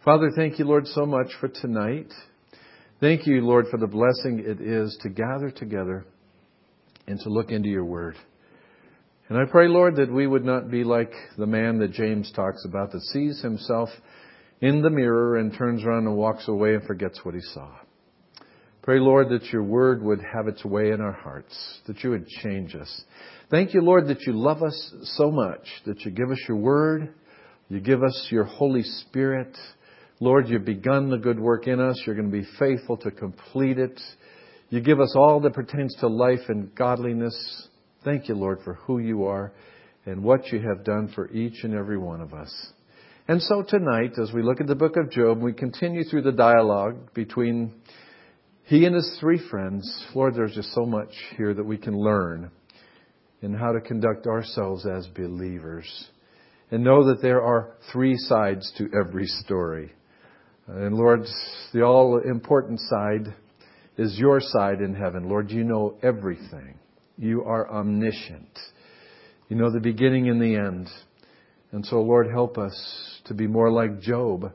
Father, thank you, Lord, so much for tonight. Thank you, Lord, for the blessing it is to gather together and to look into your word. And I pray, Lord, that we would not be like the man that James talks about that sees himself in the mirror and turns around and walks away and forgets what he saw. Pray, Lord, that your word would have its way in our hearts, that you would change us. Thank you, Lord, that you love us so much, that you give us your word, you give us your Holy Spirit. Lord, you've begun the good work in us. You're going to be faithful to complete it. You give us all that pertains to life and godliness. Thank you, Lord, for who you are and what you have done for each and every one of us. And so tonight, as we look at the book of Job, we continue through the dialogue between he and his three friends. Lord, there's just so much here that we can learn in how to conduct ourselves as believers. And know that there are three sides to every story. And Lord, the all-important side is your side in heaven. Lord, you know everything. You are omniscient. You know the beginning and the end. And so, Lord, help us to be more like Job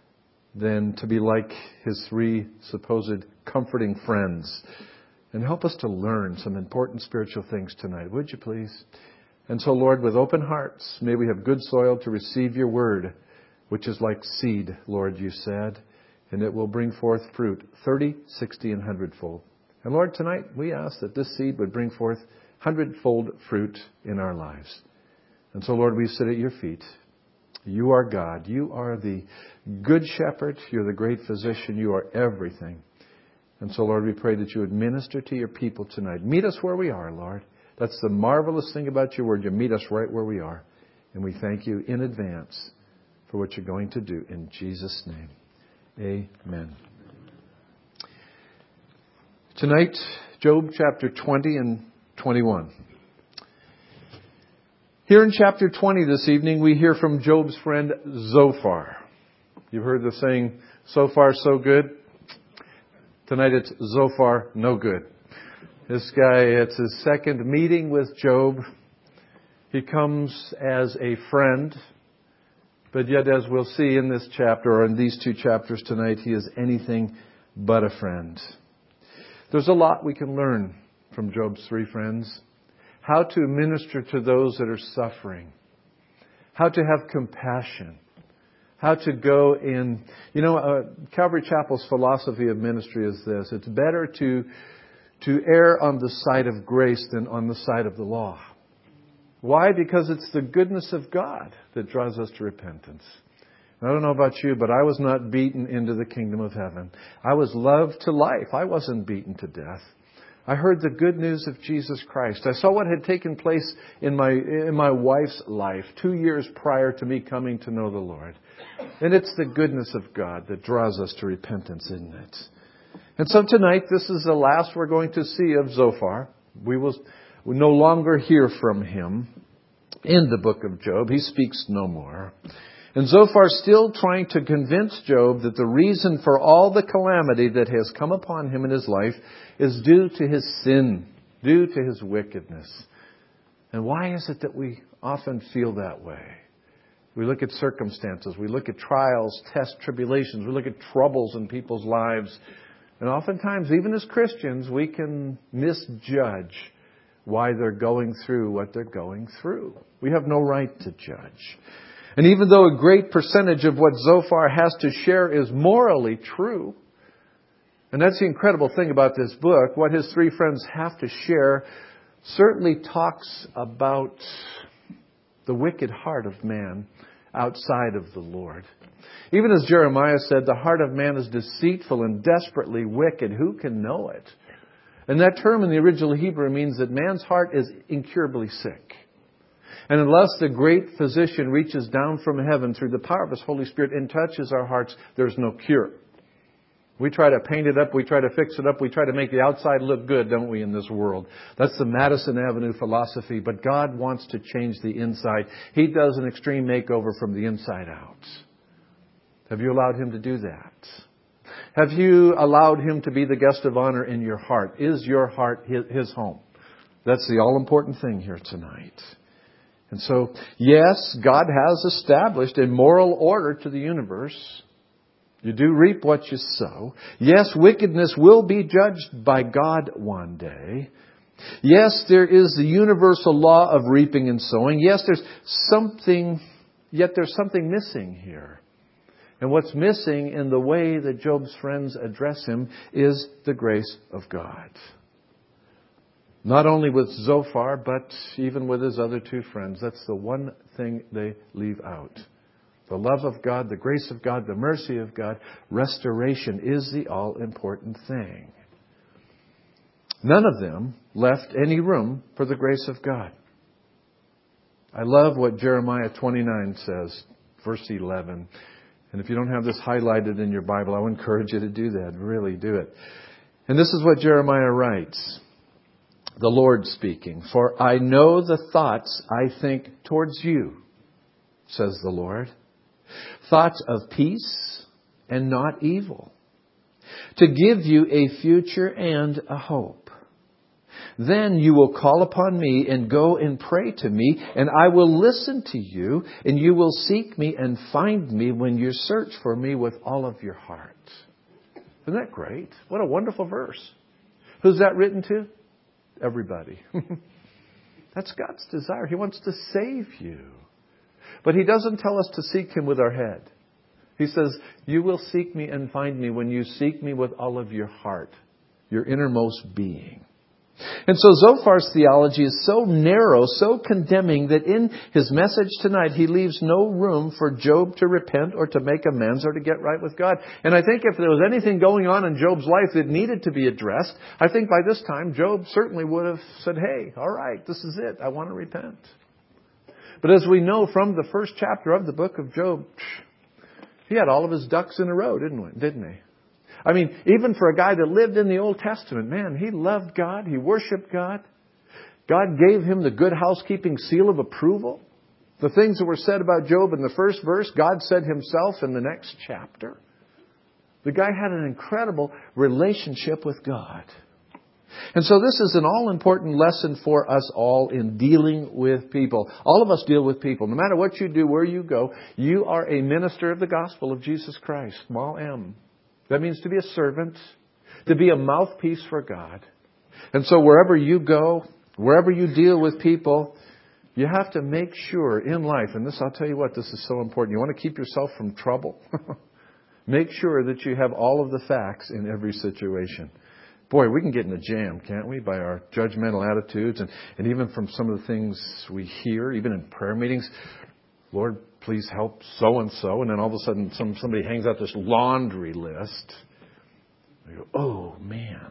than to be like his three supposed comforting friends. And help us to learn some important spiritual things tonight. Would you please? And so, Lord, with open hearts, may we have good soil to receive your word, which is like seed, Lord, you said, and it will bring forth fruit 30, 60, and 100-fold. And Lord, tonight we ask that this seed would bring forth 100-fold fruit in our lives. And so, Lord, we sit at your feet. You are God. You are the good shepherd. You're the great physician. You are everything. And so, Lord, we pray that you would minister to your people tonight. Meet us where we are, Lord. That's the marvelous thing about your word. You meet us right where we are. And we thank you in advance for what you're going to do. In Jesus' name, amen. Tonight, Job chapter 20 and 21. Here in chapter 20 this evening, we hear from Job's friend Zophar. You've heard the saying, so far so good. Tonight it's Zophar no good. This guy, it's his second meeting with Job. He comes as a friend, but yet as we'll see in this chapter, or in these two chapters tonight, he is anything but a friend. There's a lot we can learn from Job's three friends. How to minister to those that are suffering. How to have compassion. How to go in... Calvary Chapel's philosophy of ministry is this. It's better to err on the side of grace than on the side of the law. Why? Because it's the goodness of God that draws us to repentance. I don't know about you, but I was not beaten into the kingdom of heaven. I was loved to life. I wasn't beaten to death. I heard the good news of Jesus Christ. I saw what had taken place in my wife's life 2 years prior to me coming to know the Lord. And it's the goodness of God that draws us to repentance, isn't it? And so tonight, this is the last we're going to see of Zophar. We will no longer hear from him in the book of Job. He speaks no more. And Zophar is still trying to convince Job that the reason for all the calamity that has come upon him in his life is due to his sin, due to his wickedness. And why is it that we often feel that way? We look at circumstances, we look at trials, tests, tribulations, we look at troubles in people's lives. And oftentimes, even as Christians, we can misjudge why they're going through what they're going through. We have no right to judge. And even though a great percentage of what Zophar has to share is morally true, and that's the incredible thing about this book, what his three friends have to share certainly talks about the wicked heart of man outside of the Lord. Even as Jeremiah said, the heart of man is deceitful and desperately wicked. Who can know it? And that term in the original Hebrew means that man's heart is incurably sick. And unless the great physician reaches down from heaven through the power of His Holy Spirit and touches our hearts, there's no cure. We try to paint it up, we try to fix it up, we try to make the outside look good, don't we, in this world? That's the Madison Avenue philosophy. But God wants to change the inside. He does an extreme makeover from the inside out. Have you allowed Him to do that? Have you allowed Him to be the guest of honor in your heart? Is your heart His home? That's the all-important thing here tonight. And so, yes, God has established a moral order to the universe. You do reap what you sow. Yes, wickedness will be judged by God one day. Yes, there is the universal law of reaping and sowing. Yes, there's something missing here. And what's missing in the way that Job's friends address him is the grace of God. Not only with Zophar, but even with his other two friends. That's the one thing they leave out. The love of God, the grace of God, the mercy of God, restoration is the all-important thing. None of them left any room for the grace of God. I love what Jeremiah 29 says, verse 11. And if you don't have this highlighted in your Bible, I would encourage you to do that. Really do it. And this is what Jeremiah writes. The Lord speaking. For I know the thoughts I think towards you, says the Lord. Thoughts of peace and not evil. To give you a future and a hope. Then you will call upon me and go and pray to me, and I will listen to you, and you will seek me and find me when you search for me with all of your heart. Isn't that great? What a wonderful verse. Who's that written to? Everybody. That's God's desire. He wants to save you. But He doesn't tell us to seek Him with our head. He says, you will seek me and find me when you seek me with all of your heart, your innermost being. And so Zophar's theology is so narrow, so condemning, that in his message tonight, he leaves no room for Job to repent or to make amends or to get right with God. And I think if there was anything going on in Job's life that needed to be addressed, I think by this time Job certainly would have said, hey, all right, this is it. I want to repent. But as we know from the first chapter of the book of Job, he had all of his ducks in a row, didn't he? I mean, even for a guy that lived in the Old Testament, man, he loved God. He worshiped God. God gave him the good housekeeping seal of approval. The things that were said about Job in the first verse, God said Himself in the next chapter. The guy had an incredible relationship with God. And so this is an all-important lesson for us all in dealing with people. All of us deal with people. No matter what you do, where you go, you are a minister of the gospel of Jesus Christ. Small m. That means to be a servant, to be a mouthpiece for God. And so wherever you go, wherever you deal with people, you have to make sure in life, and this, I'll tell you what, this is so important. You want to keep yourself from trouble? Make sure that you have all of the facts in every situation. Boy, we can get in a jam, can't we, by our judgmental attitudes and even from some of the things we hear, even in prayer meetings. Lord, please help so-and-so. And then all of a sudden somebody hangs out this laundry list. You go, oh, man.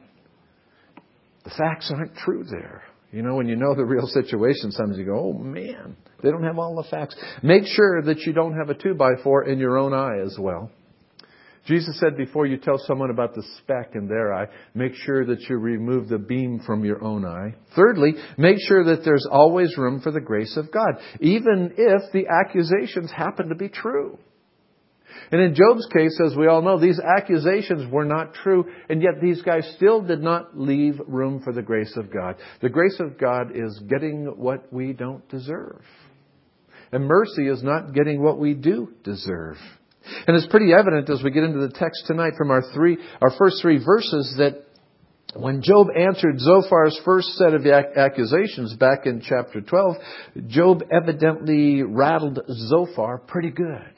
The facts aren't true there. You know, when you know the real situation, sometimes you go, oh, man, they don't have all the facts. Make sure that you don't have a 2x4 in your own eye as well. Jesus said before you tell someone about the speck in their eye, make sure that you remove the beam from your own eye. Thirdly, make sure that there's always room for the grace of God, even if the accusations happen to be true. And in Job's case, as we all know, these accusations were not true, and yet these guys still did not leave room for the grace of God. The grace of God is getting what we don't deserve. And mercy is not getting what we do deserve. And it's pretty evident as we get into the text tonight from our first three verses that when Job answered Zophar's first set of accusations back in chapter 12, Job evidently rattled Zophar pretty good.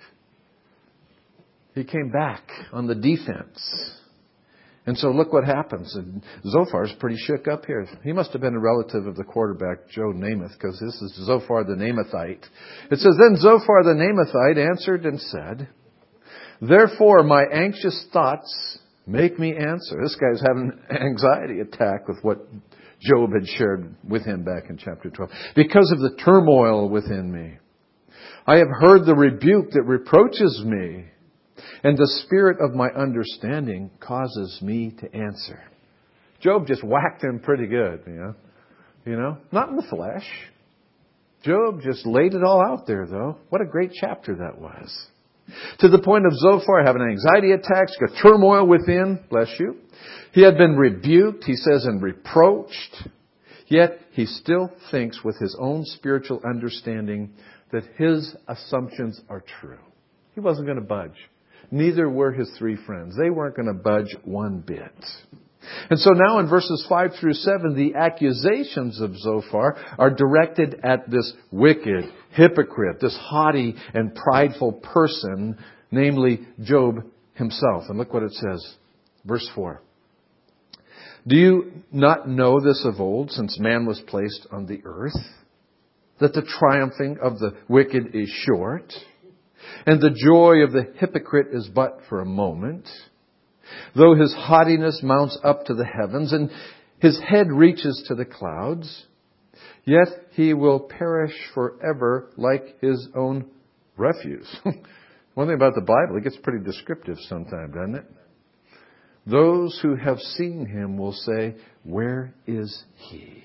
He came back on the defense. And so look what happens. And Zophar's pretty shook up here. He must have been a relative of the quarterback, Joe Namath, because this is Zophar the Namathite. It says, then Zophar the Namathite answered and said, therefore, my anxious thoughts make me answer. This guy's having an anxiety attack with what Job had shared with him back in chapter 12. Because of the turmoil within me. I have heard the rebuke that reproaches me, and the spirit of my understanding causes me to answer. Job just whacked him pretty good, you know, not in the flesh. Job just laid it all out there, though. What a great chapter that was. To the point of Zophar having anxiety attacks, got turmoil within, bless you. He had been rebuked, he says, and reproached. Yet he still thinks with his own spiritual understanding that his assumptions are true. He wasn't going to budge. neither were his three friends. They weren't going to budge one bit. And so now in verses 5 through 7, the accusations of Zophar are directed at this wicked, hypocrite, this haughty and prideful person, namely Job himself. And look what it says. Verse 4. Do you not know this of old, since man was placed on the earth, that the triumphing of the wicked is short, and the joy of the hypocrite is but for a moment? Though his haughtiness mounts up to the heavens, and his head reaches to the clouds, yet he will perish forever like his own refuse. One thing about the Bible, it gets pretty descriptive sometimes, doesn't it? Those who have seen him will say, where is he?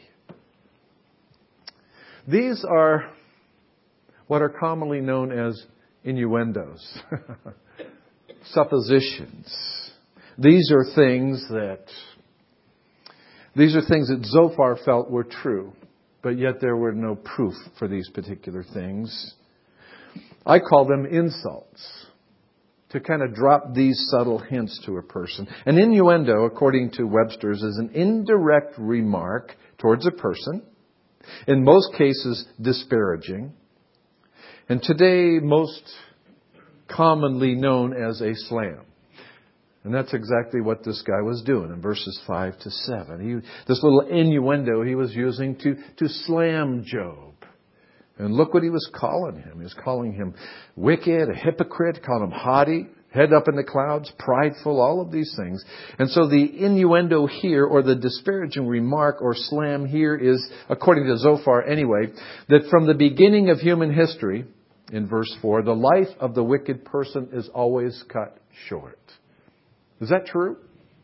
These are what are commonly known as innuendos, suppositions. These are things that Zophar felt were true, but yet there were no proof for these particular things. I call them insults, to kind of drop these subtle hints to a person. An innuendo, according to Webster's, is an indirect remark towards a person, in most cases disparaging, and today most commonly known as a slam. And that's exactly what this guy was doing in verses 5 to 7. This little innuendo he was using to slam Job. And look what he was calling him. He was calling him wicked, a hypocrite, calling him haughty, head up in the clouds, prideful, all of these things. And so the innuendo here, or the disparaging remark or slam here is, according to Zophar anyway, that from the beginning of human history, in verse 4, the life of the wicked person is always cut short. Is that true?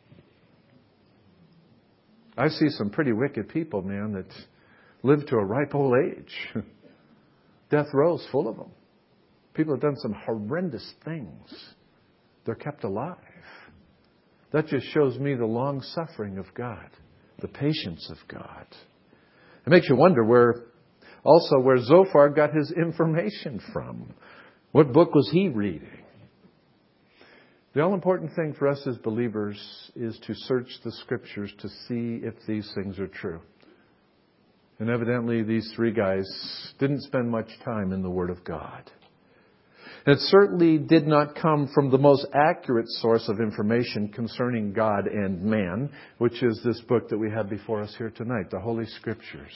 I see some pretty wicked people, man, that live to a ripe old age. Death row's full of them. People have done some horrendous things. They're kept alive. That just shows me the long suffering of God, the patience of God. It makes you wonder where Zophar got his information from. What book was he reading? The all-important thing for us as believers is to search the Scriptures to see if these things are true. And evidently these three guys didn't spend much time in the Word of God. And it certainly did not come from the most accurate source of information concerning God and man, which is this book that we have before us here tonight, the Holy Scriptures.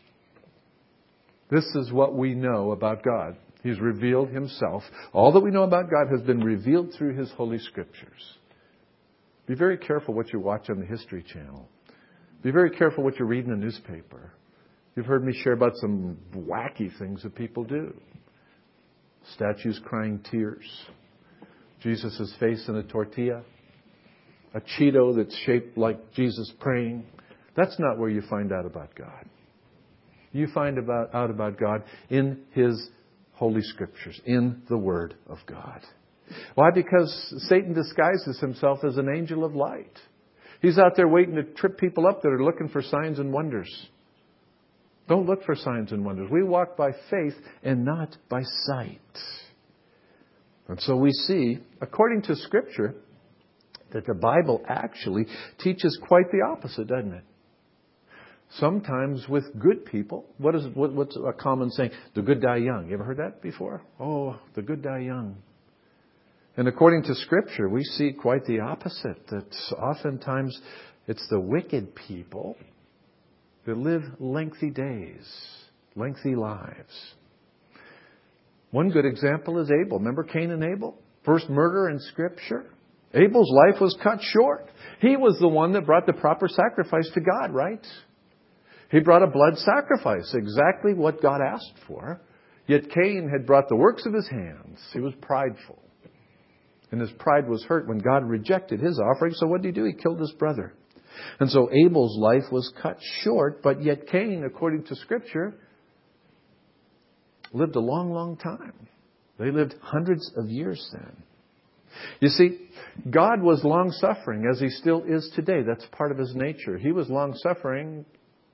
This is what we know about God. He's revealed Himself. All that we know about God has been revealed through His Holy Scriptures. Be very careful what you watch on the History Channel. Be very careful what you read in the newspaper. You've heard me share about some wacky things that people do. Statues crying tears. Jesus' face in a tortilla. A Cheeto that's shaped like Jesus praying. That's not where you find out about God. You find out about God in His Holy Scriptures, in the Word of God. Why? Because Satan disguises himself as an angel of light. He's out there waiting to trip people up that are looking for signs and wonders. Don't look for signs and wonders. We walk by faith and not by sight. And so we see, according to Scripture, that the Bible actually teaches quite the opposite, doesn't it? Sometimes with good people. What's a common saying? The good die young. You ever heard that before? Oh, the good die young. And according to Scripture, we see quite the opposite. That oftentimes it's the wicked people that live lengthy days, lengthy lives. One good example is Abel. Remember Cain and Abel? First murder in Scripture. Abel's life was cut short. He was the one that brought the proper sacrifice to God, right? He brought a blood sacrifice, exactly what God asked for. Yet Cain had brought the works of his hands. He was prideful. And his pride was hurt when God rejected his offering. So what did he do? He killed his brother. And so Abel's life was cut short, but yet Cain, according to Scripture, lived a long, long time. They lived hundreds of years then. You see, God was long-suffering, as He still is today. That's part of His nature. He was long-suffering,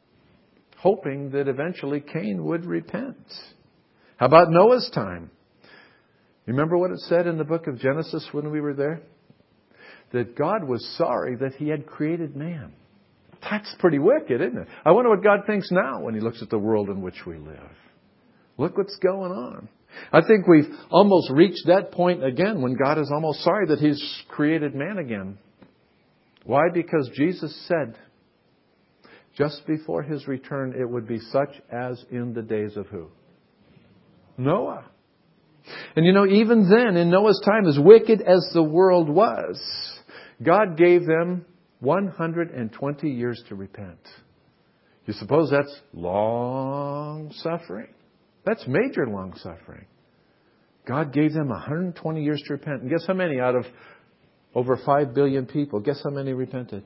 hoping that eventually Cain would repent. How about Noah's time? Remember what it said in the book of Genesis when we were there? That God was sorry that He had created man. That's pretty wicked, isn't it? I wonder what God thinks now when He looks at the world in which we live. Look what's going on. I think we've almost reached that point again when God is almost sorry that He's created man again. Why? Because Jesus said, just before His return, it would be such as in the days of who? Noah. And even then, in Noah's time, as wicked as the world was, God gave them 120 years to repent. You suppose that's long suffering? That's major long suffering. God gave them 120 years to repent. And guess how many out of over 5 billion people, guess how many repented?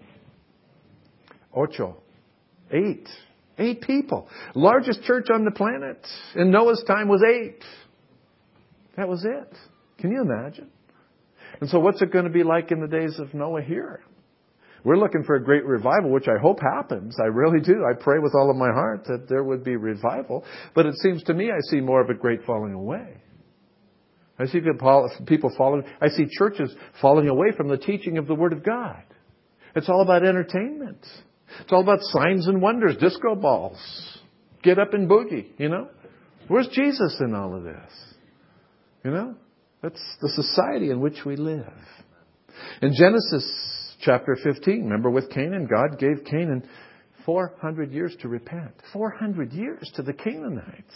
8. 8 people. Largest church on the planet in Noah's time was 8. That was it. Can you imagine? And so what's it going to be like in the days of Noah here? We're looking for a great revival, which I hope happens. I really do. I pray with all of my heart that there would be revival. But it seems to me I see more of a great falling away. I see people falling. I see churches falling away from the teaching of the Word of God. It's all about entertainment. It's all about signs and wonders, disco balls. Get up and boogie, Where's Jesus in all of this? That's the society in which we live. In Genesis chapter 15, remember with Canaan, God gave Canaan 400 years to repent. 400 years to the Canaanites.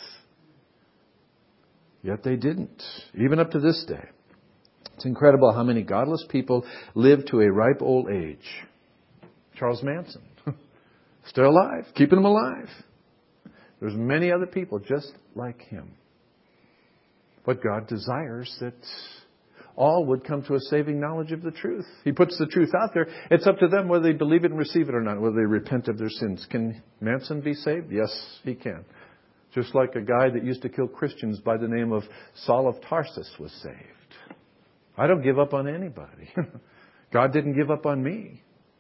Yet they didn't, even up to this day. It's incredible how many godless people live to a ripe old age. Charles Manson, still alive, keeping him alive. There's many other people just like him. But God desires that all would come to a saving knowledge of the truth. He puts the truth out there. It's up to them whether they believe it and receive it or not, whether they repent of their sins. Can Manson be saved? Yes, he can. Just like a guy that used to kill Christians by the name of Saul of Tarsus was saved. I don't give up on anybody. God didn't give up on me.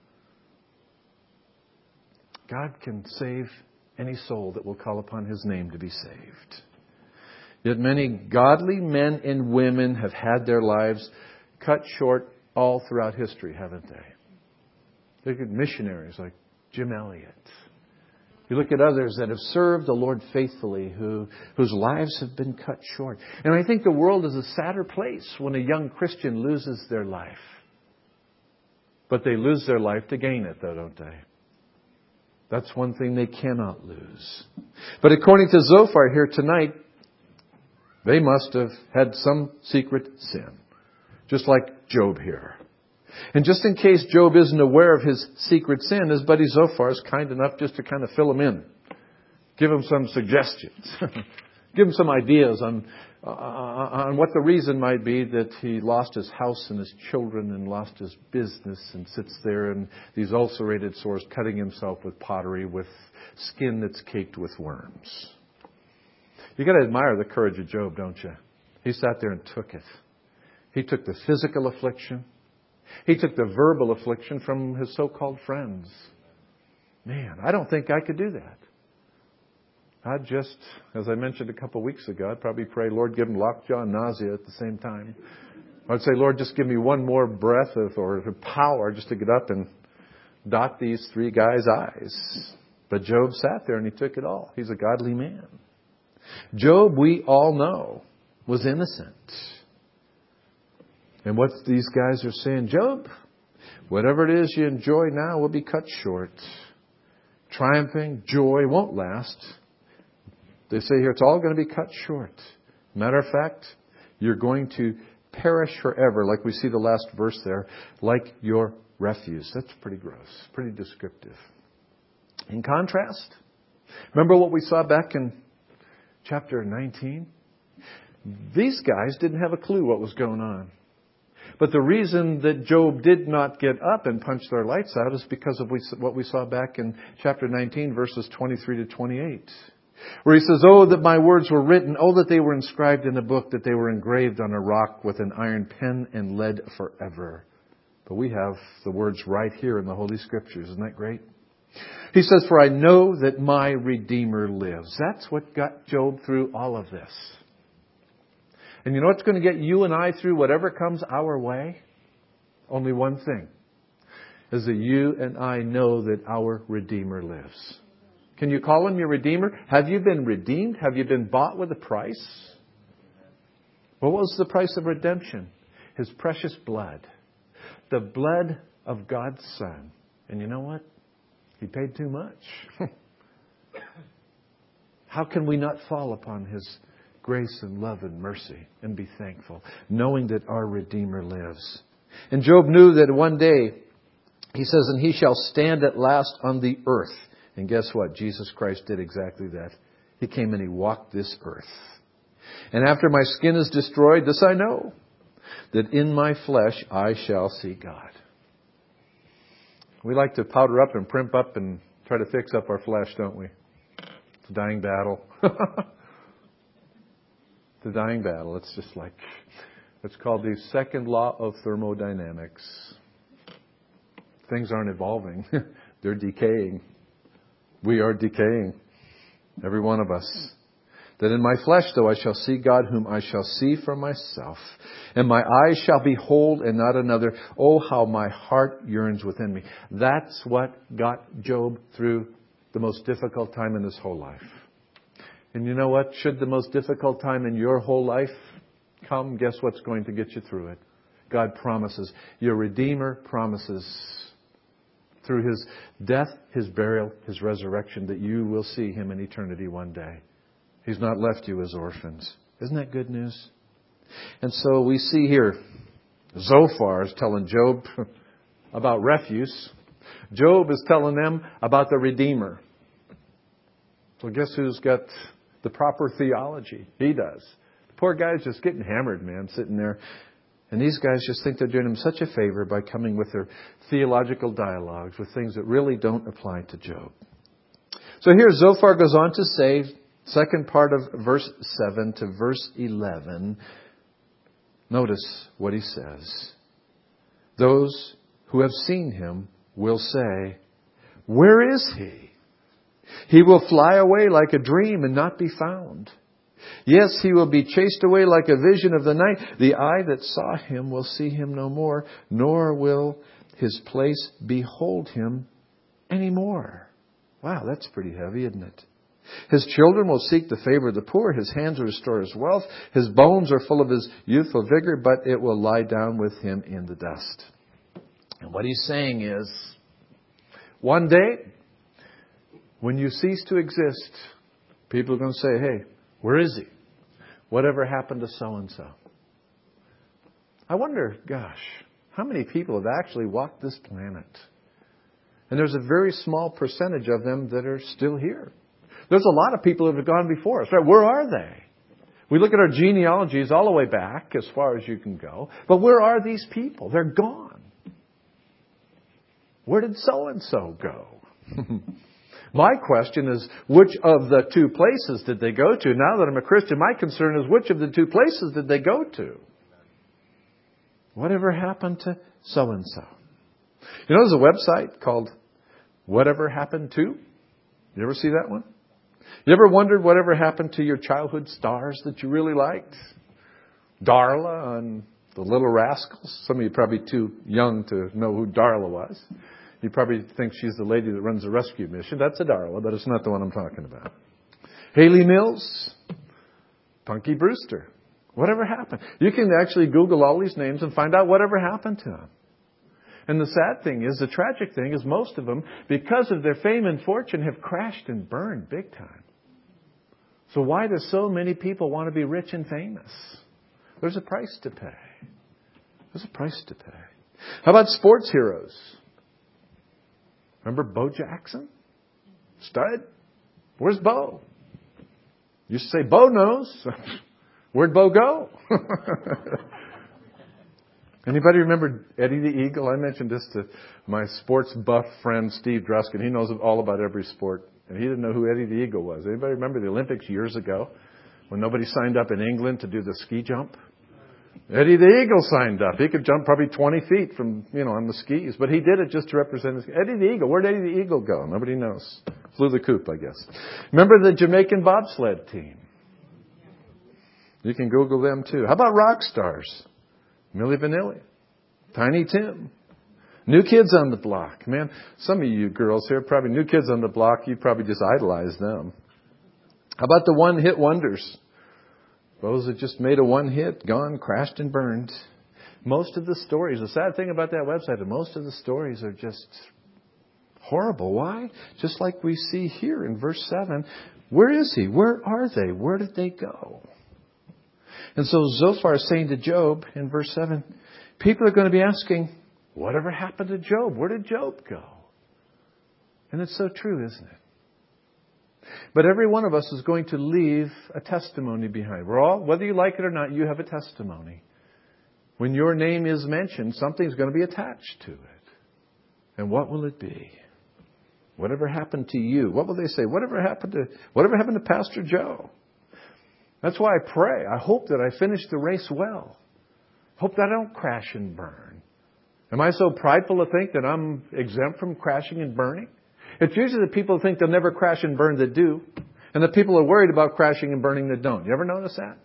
God can save any soul that will call upon His name to be saved. Yet many godly men and women have had their lives cut short all throughout history, haven't they? Look at missionaries like Jim Elliot. You look at others that have served the Lord faithfully, whose lives have been cut short. And I think the world is a sadder place when a young Christian loses their life. But they lose their life to gain it, though, don't they? That's one thing they cannot lose. But according to Zophar here tonight, they must have had some secret sin. Just like Job here. And just in case Job isn't aware of his secret sin, his buddy Zophar is kind enough just to kind of fill him in. Give him some suggestions. Give him some ideas on what the reason might be that he lost his house and his children and lost his business and sits there in these ulcerated sores cutting himself with pottery with skin that's caked with worms. You got to admire the courage of Job, don't you? He sat there and took it. He took the physical affliction. He took the verbal affliction from his so-called friends. Man, I don't think I could do that. I'd just, as I mentioned a couple of weeks ago, I'd probably pray, Lord, give him lockjaw and nausea at the same time. I'd say, Lord, just give me one more breath or power just to get up and dot these 3 guys' eyes. But Job sat there and he took it all. He's a godly man. Job, we all know, was innocent. And what these guys are saying, Job, whatever it is you enjoy now will be cut short. Triumphing joy won't last. They say here it's all going to be cut short. Matter of fact, you're going to perish forever, like we see the last verse there, like your refuse. That's pretty gross, pretty descriptive. In contrast, remember what we saw back in chapter 19? These guys didn't have a clue what was going on. But the reason that Job did not get up and punch their lights out is because of what we saw back in chapter 19, verses 23 to 28. Where he says, oh, that my words were written. Oh, that they were inscribed in a book, that they were engraved on a rock with an iron pen and lead forever. But we have the words right here in the Holy Scriptures. Isn't that great? He says, for I know that my Redeemer lives. That's what got Job through all of this. And you know what's going to get you and I through whatever comes our way? Only one thing. Is that you and I know that our Redeemer lives. Can you call Him your Redeemer? Have you been redeemed? Have you been bought with a price? What was the price of redemption? His precious blood. The blood of God's Son. And you know what? He paid too much. How can we not fall upon His grace and love and mercy and be thankful, knowing that our Redeemer lives? And Job knew that one day, he says, and he shall stand at last on the earth. And guess what? Jesus Christ did exactly that. He came and He walked this earth. And after my skin is destroyed, this I know, that in my flesh I shall see God. We like to powder up and primp up and try to fix up our flesh, don't we? It's a dying battle. It's a dying battle. It's just like, it's called the second law of thermodynamics. Things aren't evolving. They're decaying. We are decaying. Every one of us. That in my flesh, though, I shall see God, whom I shall see for myself. And my eyes shall behold and not another. Oh, how my heart yearns within me. That's what got Job through the most difficult time in his whole life. And you know what? Should the most difficult time in your whole life come, guess what's going to get you through it? God promises. Your Redeemer promises through His death, His burial, His resurrection, that you will see Him in eternity one day. He's not left you as orphans. Isn't that good news? And so we see here, Zophar is telling Job about refuse. Job is telling them about the Redeemer. So guess who's got the proper theology? He does. The poor guy's just getting hammered, man, sitting there. And these guys just think they're doing him such a favor by coming with their theological dialogues with things that really don't apply to Job. So here Zophar goes on to say, second part of verse 7 to verse 11. Notice what he says. Those who have seen Him will say, where is He? He will fly away like a dream and not be found. Yes, He will be chased away like a vision of the night. The eye that saw Him will see Him no more, nor will His place behold Him anymore. Wow, that's pretty heavy, isn't it? His children will seek the favor of the poor. His hands will restore His wealth. His bones are full of His youthful vigor, but it will lie down with Him in the dust. And what he's saying is, one day, when you cease to exist, people are going to say, hey, where is He? Whatever happened to so-and-so? I wonder, gosh, how many people have actually walked this planet? And there's a very small percentage of them that are still here. There's a lot of people that have gone before us. Right? Where are they? We look at our genealogies all the way back as far as you can go. But where are these people? They're gone. Where did so-and-so go? My question is, which of the two places did they go to? Now that I'm a Christian, my concern is, which of the two places did they go to? Whatever happened to so-and-so? You know, there's a website called Whatever Happened To? You ever see that one? You ever wondered whatever happened to your childhood stars that you really liked? Darla on The Little Rascals. Some of you are probably too young to know who Darla was. You probably think she's the lady that runs a rescue mission. That's a Darla, but it's not the one I'm talking about. Haley Mills, Punky Brewster. Whatever happened? You can actually Google all these names and find out whatever happened to them. And the sad thing is, the tragic thing is, most of them, because of their fame and fortune, have crashed and burned big time. So why do so many people want to be rich and famous? There's a price to pay. There's a price to pay. How about sports heroes? Remember Bo Jackson? Stud? Where's Bo? Used to say, Bo knows. Where'd Bo go? Anybody remember Eddie the Eagle? I mentioned this to my sports buff friend Steve Druskin. He knows all about every sport. And he didn't know who Eddie the Eagle was. Anybody remember the Olympics years ago when nobody signed up in England to do the ski jump? Eddie the Eagle signed up. He could jump probably 20 feet from, on the skis. But he did it just to represent Eddie the Eagle. Where'd Eddie the Eagle go? Nobody knows. Flew the coop, I guess. Remember the Jamaican bobsled team? You can Google them too. How about rock stars? Milli Vanilli, Tiny Tim, New Kids on the Block. Man, some of you girls here, probably New Kids on the Block, you probably just idolize them. How about the one-hit wonders? Those that just made a one hit, gone, crashed and burned. Most of the stories, the sad thing about that website, most of the stories are just horrible. Why? Just like we see here in verse 7. Where is he? Where are they? Where did they go? And so Zophar is saying to Job in verse 7, people are going to be asking, whatever happened to Job? Where did Job go? And it's so true, isn't it? But every one of us is going to leave a testimony behind. We're all, whether you like it or not, you have a testimony. When your name is mentioned, something's going to be attached to it. And what will it be? Whatever happened to you? What will they say? Whatever happened to Pastor Joe? That's why I pray. I hope that I finish the race well. Hope that I don't crash and burn. Am I so prideful to think that I'm exempt from crashing and burning? It's usually the people who think they'll never crash and burn that do. And the people who are worried about crashing and burning that don't. You ever notice that?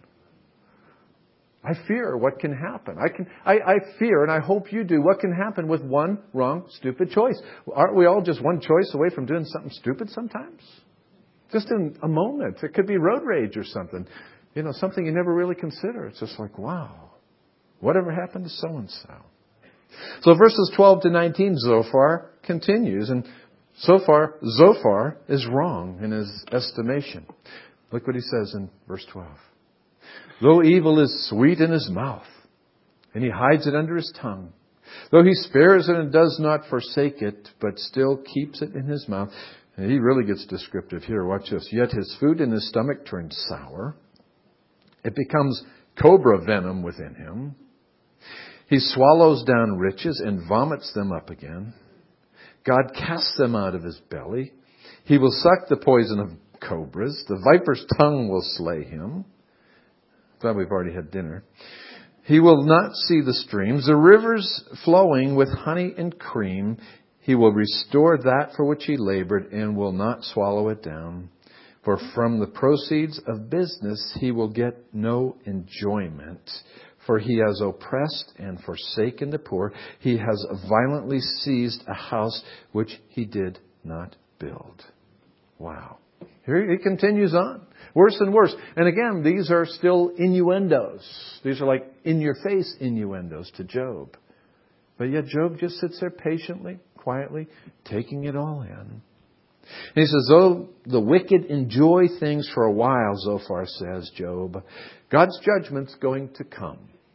I fear what can happen. I fear, and I hope you do, what can happen with one wrong, stupid choice. Aren't we all just one choice away from doing something stupid sometimes? Just in a moment. It could be road rage or something. You know, something you never really consider. It's just like, wow, whatever happened to so-and-so? So verses 12 to 19, Zophar continues. And so far, Zophar is wrong in his estimation. Look what he says in verse 12. Though evil is sweet in his mouth, and he hides it under his tongue, though he spares it and does not forsake it, but still keeps it in his mouth. And he really gets descriptive here. Watch this. Yet his food in his stomach turns sour. It becomes cobra venom within him. He swallows down riches and vomits them up again. God casts them out of his belly. He will suck the poison of cobras. The viper's tongue will slay him. Glad we've already had dinner. He will not see the streams, the rivers flowing with honey and cream. He will restore that for which he labored and will not swallow it down. For from the proceeds of business he will get no enjoyment. For he has oppressed and forsaken the poor. He has violently seized a house which he did not build. Wow. Here he continues on. Worse and worse. And again, these are still innuendos. These are like in-your-face innuendos to Job. But yet Job just sits there patiently, quietly, taking it all in. And he says, though the wicked enjoy things for a while, Zophar says, Job, God's judgment's going to come.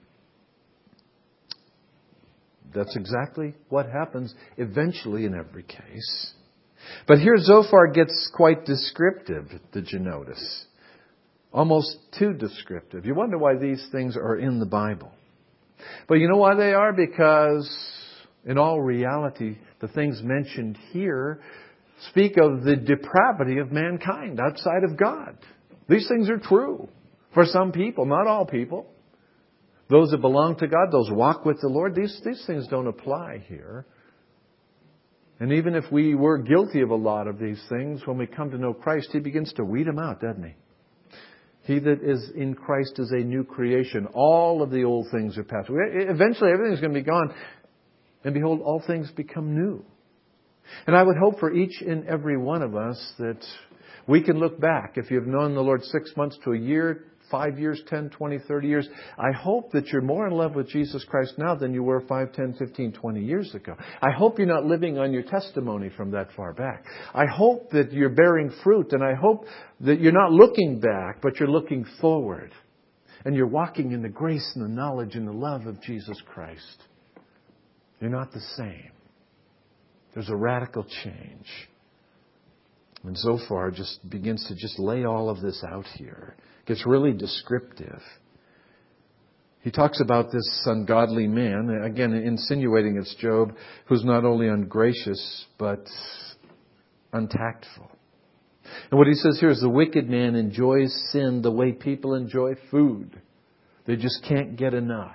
That's exactly what happens eventually in every case. But here Zophar gets quite descriptive, did you notice? Almost too descriptive. You wonder why these things are in the Bible. But you know why they are? Because in all reality, the things mentioned here speak of the depravity of mankind outside of God. These things are true for some people, not all people. Those that belong to God, those who walk with the Lord, these things don't apply here. And even if we were guilty of a lot of these things, when we come to know Christ, He begins to weed them out, doesn't He? He that is in Christ is a new creation. All of the old things are passed away. Eventually, everything's going to be gone. And behold, all things become new. And I would hope for each and every one of us that we can look back. If you've known the Lord 6 months to a year, 5 years, 10, 20, 30 years, I hope that you're more in love with Jesus Christ now than you were 5, 10, 15, 20 years ago. I hope you're not living on your testimony from that far back. I hope that you're bearing fruit, and I hope that you're not looking back, but you're looking forward. And you're walking in the grace and the knowledge and the love of Jesus Christ. You're not the same. There's a radical change. And Zophar just begins to just lay all of this out here. Gets really descriptive. He talks about this ungodly man, again insinuating it's Job, who's not only ungracious, but untactful. And what he says here is the wicked man enjoys sin the way people enjoy food. They just can't get enough.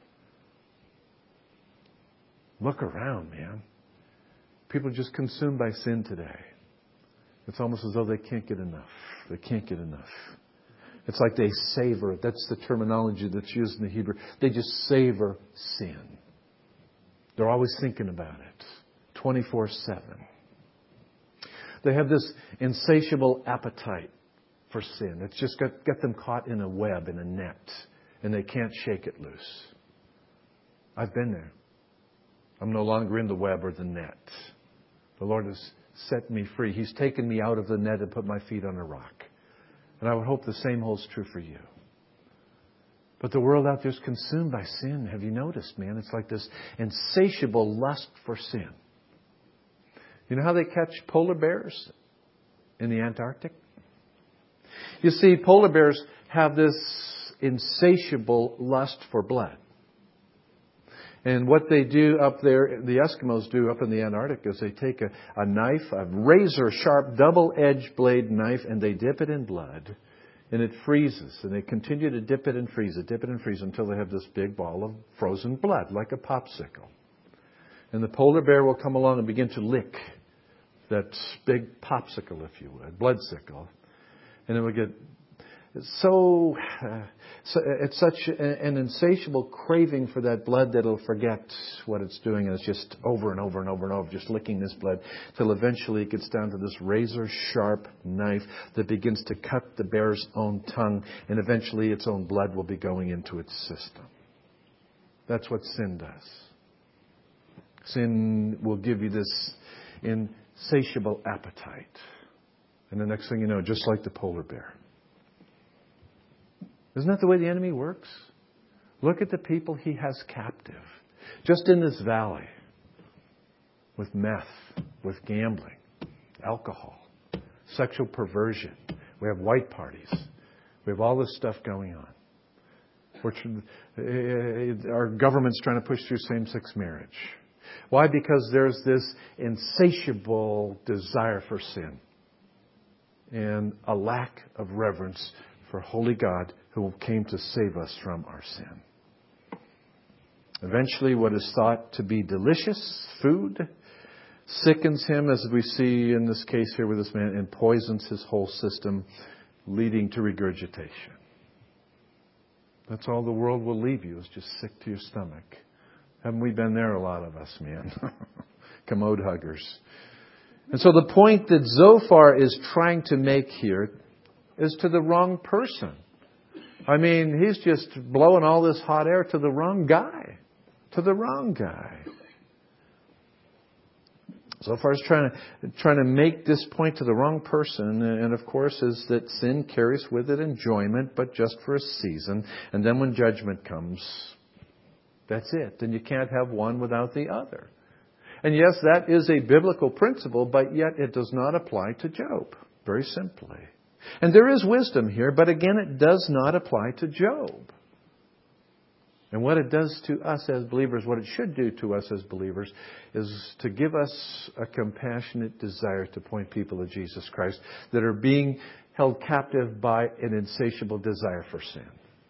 Look around, man. People are just consumed by sin today. It's almost as though they can't get enough. They can't get enough. It's like they savor it. That's the terminology that's used in the Hebrew. They just savor sin. They're always thinking about it, 24/7. They have this insatiable appetite for sin. It's just got them caught in a web, in a net, and they can't shake it loose. I've been there. I'm no longer in the web or the net. The Lord has set me free. He's taken me out of the net and put my feet on a rock. And I would hope the same holds true for you. But the world out there is consumed by sin. Have you noticed, man? It's like this insatiable lust for sin. You know how they catch polar bears in the Antarctic? You see, polar bears have this insatiable lust for blood. And what they do up there, the Eskimos do up in the Antarctic, is they take a knife, a razor-sharp, double-edged blade knife, and they dip it in blood. And it freezes. And they continue to dip it and freeze it until they have this big ball of frozen blood, like a popsicle. And the polar bear will come along and begin to lick that big popsicle, if you would, bloodsicle. And it will get so it's such an insatiable craving for that blood that it'll forget what it's doing, and it's just over and over and over and over, just licking this blood, till eventually it gets down to this razor-sharp knife that begins to cut the bear's own tongue, and eventually its own blood will be going into its system. That's what sin does. Sin will give you this insatiable appetite. And the next thing you know, just like the polar bear. Isn't that the way the enemy works? Look at the people he has captive. Just in this valley. With meth, with gambling, alcohol, sexual perversion. We have white parties. We have all this stuff going on. Our government's trying to push through same-sex marriage. Why? Because there's this insatiable desire for sin. And a lack of reverence for holy God who came to save us from our sin. Eventually, what is thought to be delicious food sickens him, as we see in this case here with this man, and poisons his whole system, leading to regurgitation. That's all the world will leave you, is just sick to your stomach. Haven't we been there, a lot of us, man? Commode huggers. And so the point that Zophar is trying to make here is to the wrong person. I mean, he's just blowing all this hot air to the wrong guy. To the wrong guy. Zophar is trying to make this point to the wrong person. And of course, is that sin carries with it enjoyment, but just for a season. And then when judgment comes, that's it. And you can't have one without the other. And yes, that is a biblical principle, but yet it does not apply to Job. Very simply. And there is wisdom here, but again, it does not apply to Job. And what it does to us as believers, what it should do to us as believers, is to give us a compassionate desire to point people to Jesus Christ that are being held captive by an insatiable desire for sin.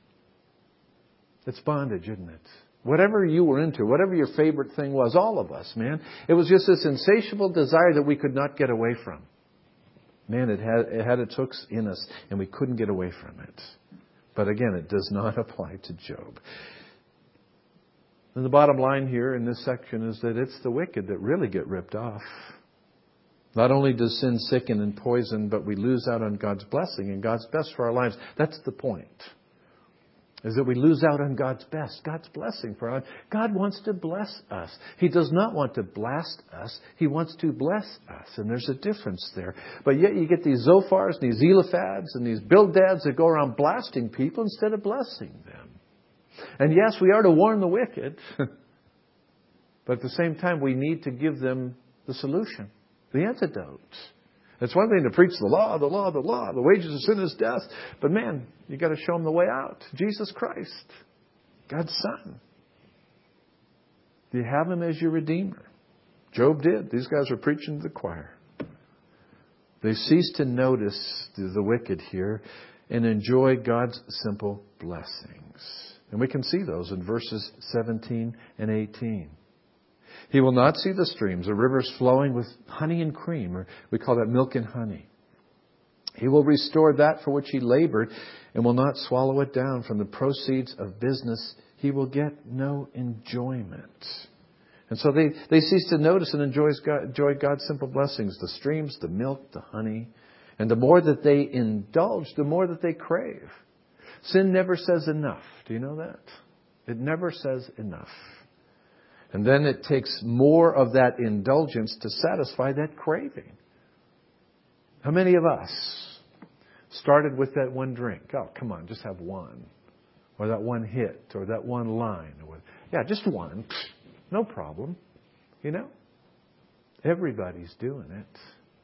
It's bondage, isn't it? Whatever you were into, whatever your favorite thing was, all of us, man, it was just this insatiable desire that we could not get away from. Man, it had its hooks in us, and we couldn't get away from it. But again, it does not apply to Job. And the bottom line here in this section is that it's the wicked that really get ripped off. Not only does sin sicken and poison, but we lose out on God's blessing and God's best for our lives. That's the point. Is that we lose out on God's best, God's blessing for our lives. God wants to bless us. He does not want to blast us. He wants to bless us. And there's a difference there. But yet you get these Zophars and these Eliphads and these Bildads that go around blasting people instead of blessing them. And yes, we are to warn the wicked. But at the same time, we need to give them the solution, the antidote. It's one thing to preach the law, the law, the law. The wages of sin is death. But man, you got to show them the way out. Jesus Christ, God's Son. Do you have Him as your Redeemer? Job did. These guys were preaching to the choir. They ceased to notice the wicked here and enjoy God's simple blessings. And we can see those in verses 17 and 18. He will not see the streams, the rivers flowing with honey and cream, or we call that milk and honey. He will restore that for which he labored and will not swallow it down. From the proceeds of business, he will get no enjoyment. And so they cease to notice and enjoy God's simple blessings, the streams, the milk, the honey. And the more that they indulge, the more that they crave. Sin never says enough. Do you know that? It never says enough. And then it takes more of that indulgence to satisfy that craving. How many of us started with that one drink? Oh, come on, just have one. Or that one hit, or that one line. Yeah, just one. No problem. You know? Everybody's doing it.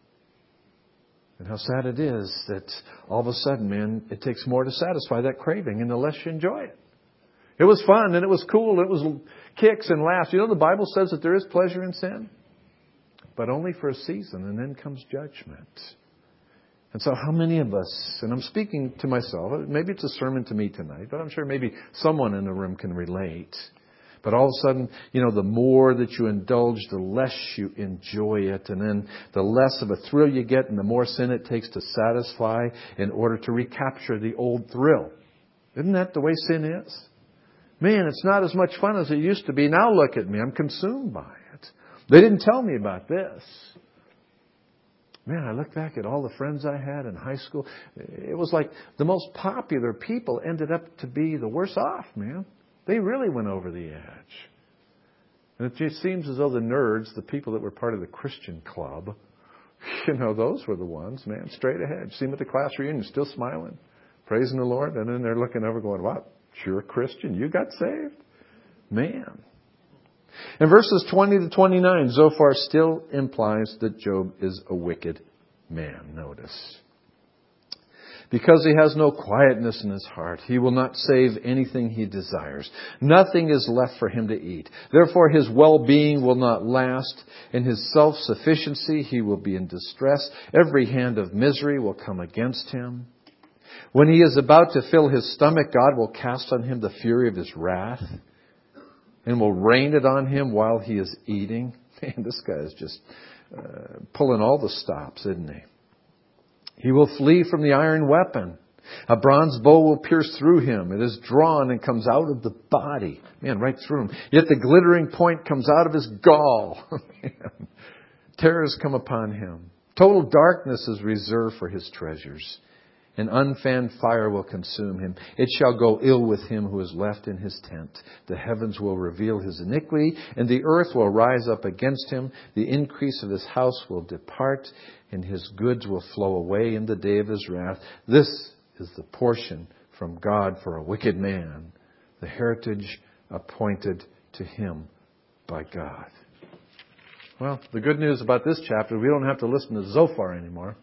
And how sad it is that all of a sudden, man, it takes more to satisfy that craving, and the less you enjoy it. It was fun, and it was cool, and it was kicks and laughs. You know, the Bible says that there is pleasure in sin, but only for a season, and then comes judgment. And so how many of us, and I'm speaking to myself, maybe it's a sermon to me tonight, but I'm sure maybe someone in the room can relate. But all of a sudden, you know, the more that you indulge, the less you enjoy it. And then the less of a thrill you get and the more sin it takes to satisfy in order to recapture the old thrill. Isn't that the way sin is? Man, it's not as much fun as it used to be. Now look at me. I'm consumed by it. They didn't tell me about this. Man, I look back at all the friends I had in high school. It was like the most popular people ended up to be the worse off, man. They really went over the edge. And it just seems as though the nerds, the people that were part of the Christian club, you know, those were the ones, man, straight ahead. See them at the class reunion, still smiling, praising the Lord. And then they're looking over going, wow, you're a Christian. You got saved? Man. In verses 20 to 29, Zophar still implies that Job is a wicked man. Notice. Because he has no quietness in his heart, he will not save anything he desires. Nothing is left for him to eat. Therefore his well-being will not last. In his self-sufficiency he will be in distress. Every hand of misery will come against him. When he is about to fill his stomach, God will cast on him the fury of his wrath and will rain it on him while he is eating. Man, this guy is just pulling all the stops, isn't he? He will flee from the iron weapon. A bronze bow will pierce through him. It is drawn and comes out of the body. Man, right through him. Yet the glittering point comes out of his gall. Terrors come upon him. Total darkness is reserved for his treasures. An unfanned fire will consume him. It shall go ill with him who is left in his tent. The heavens will reveal his iniquity, and the earth will rise up against him. The increase of his house will depart, and his goods will flow away in the day of his wrath. This is the portion from God for a wicked man, the heritage appointed to him by God. Well, the good news about this chapter, we don't have to listen to Zophar anymore.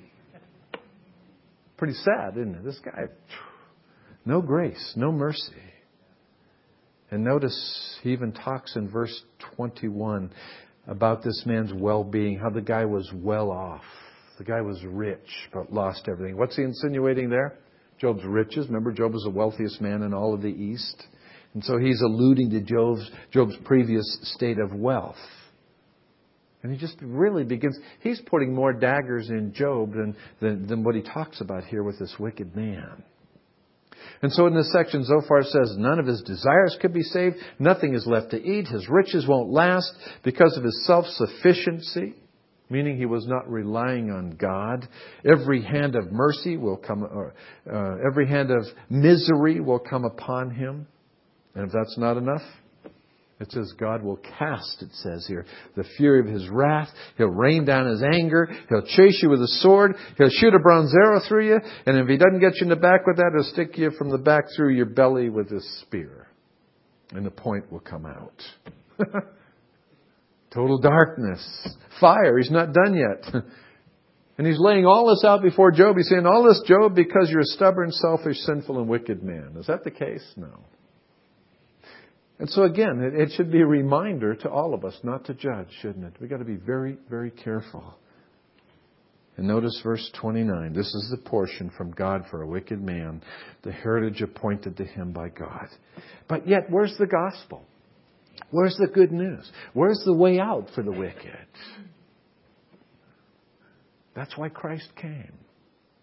Pretty sad, isn't it? This guy, no grace, no mercy. And notice he even talks in verse 21 about this man's well-being, how the guy was well off. The guy was rich, but lost everything. What's he insinuating there? Job's riches. Remember, Job was the wealthiest man in all of the East. And so he's alluding to Job's previous state of wealth. And he just really begins, he's putting more daggers in Job than what he talks about here with this wicked man. And so in this section, Zophar says none of his desires could be saved. Nothing is left to eat. His riches won't last because of his self-sufficiency, meaning he was not relying on God. Every hand of mercy will come, every hand of misery will come upon him. And if that's not enough, it says God will cast, it says here, the fury of his wrath. He'll rain down his anger. He'll chase you with a sword. He'll shoot a bronze arrow through you. And if he doesn't get you in the back with that, he'll stick you from the back through your belly with his spear. And the point will come out. Total darkness. Fire. He's not done yet. And he's laying all this out before Job. He's saying, all this, Job, because you're a stubborn, selfish, sinful, and wicked man. Is that the case? No. And so again, it should be a reminder to all of us not to judge, shouldn't it? We've got to be very, very careful. And notice verse 29. This is the portion from God for a wicked man, the heritage appointed to him by God. But yet, where's the gospel? Where's the good news? Where's the way out for the wicked? That's why Christ came.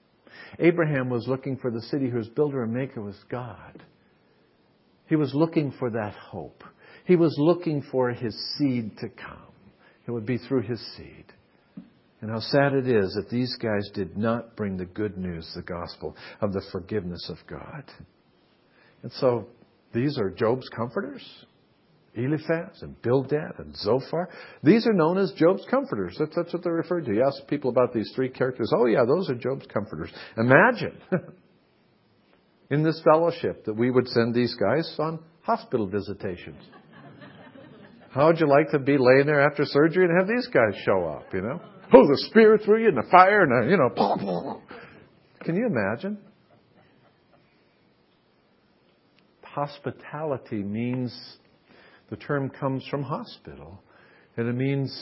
Abraham was looking for the city whose builder and maker was God. He was looking for that hope. He was looking for his seed to come. It would be through his seed. And how sad it is that these guys did not bring the good news, the gospel of the forgiveness of God. And so these are Job's comforters. Eliphaz and Bildad and Zophar. These are known as Job's comforters. That's what they're referred to. You ask people about these three characters. Oh yeah, those are Job's comforters. Imagine in this fellowship that we would send these guys on hospital visitations. How would you like to be laying there after surgery and have these guys show up, Oh, the spear through you and the fire and Can you imagine? Hospitality means, the term comes from hospital, and it means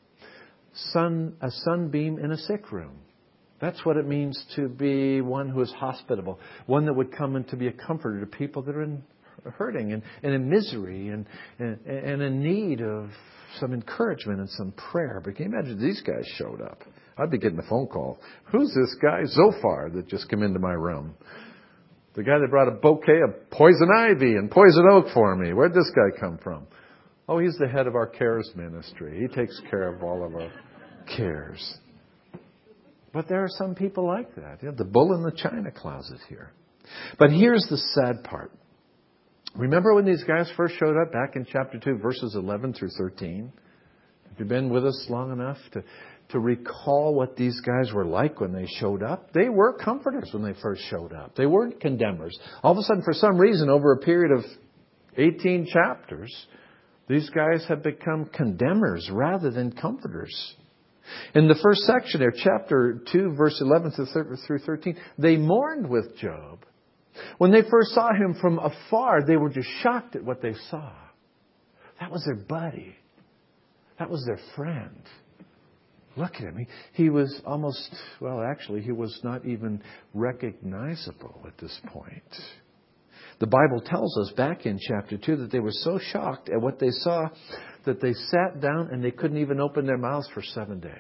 a sunbeam in a sick room. That's what it means to be one who is hospitable, one that would come in to be a comforter to people that are hurting and in misery and in need of some encouragement and some prayer. But can you imagine if these guys showed up? I'd be getting a phone call. Who's this guy, Zophar, that just came into my room? The guy that brought a bouquet of poison ivy and poison oak for me. Where'd this guy come from? Oh, he's the head of our cares ministry. He takes care of all of our cares. But there are some people like that. The bull in the china closet here. But here's the sad part. Remember when these guys first showed up back in chapter 2, verses 11 through 13? Have you been with us long enough to recall what these guys were like when they showed up? They were comforters when they first showed up. They weren't condemners. All of a sudden, for some reason, over a period of 18 chapters, these guys have become condemners rather than comforters. In the first section there, chapter 2, verse 11 through 13, they mourned with Job. When they first saw him from afar, they were just shocked at what they saw. That was their buddy. That was their friend. Look at him. He was almost, he was not even recognizable at this point. The Bible tells us back in chapter 2 that they were so shocked at what they saw that they sat down and they couldn't even open their mouths for 7 days.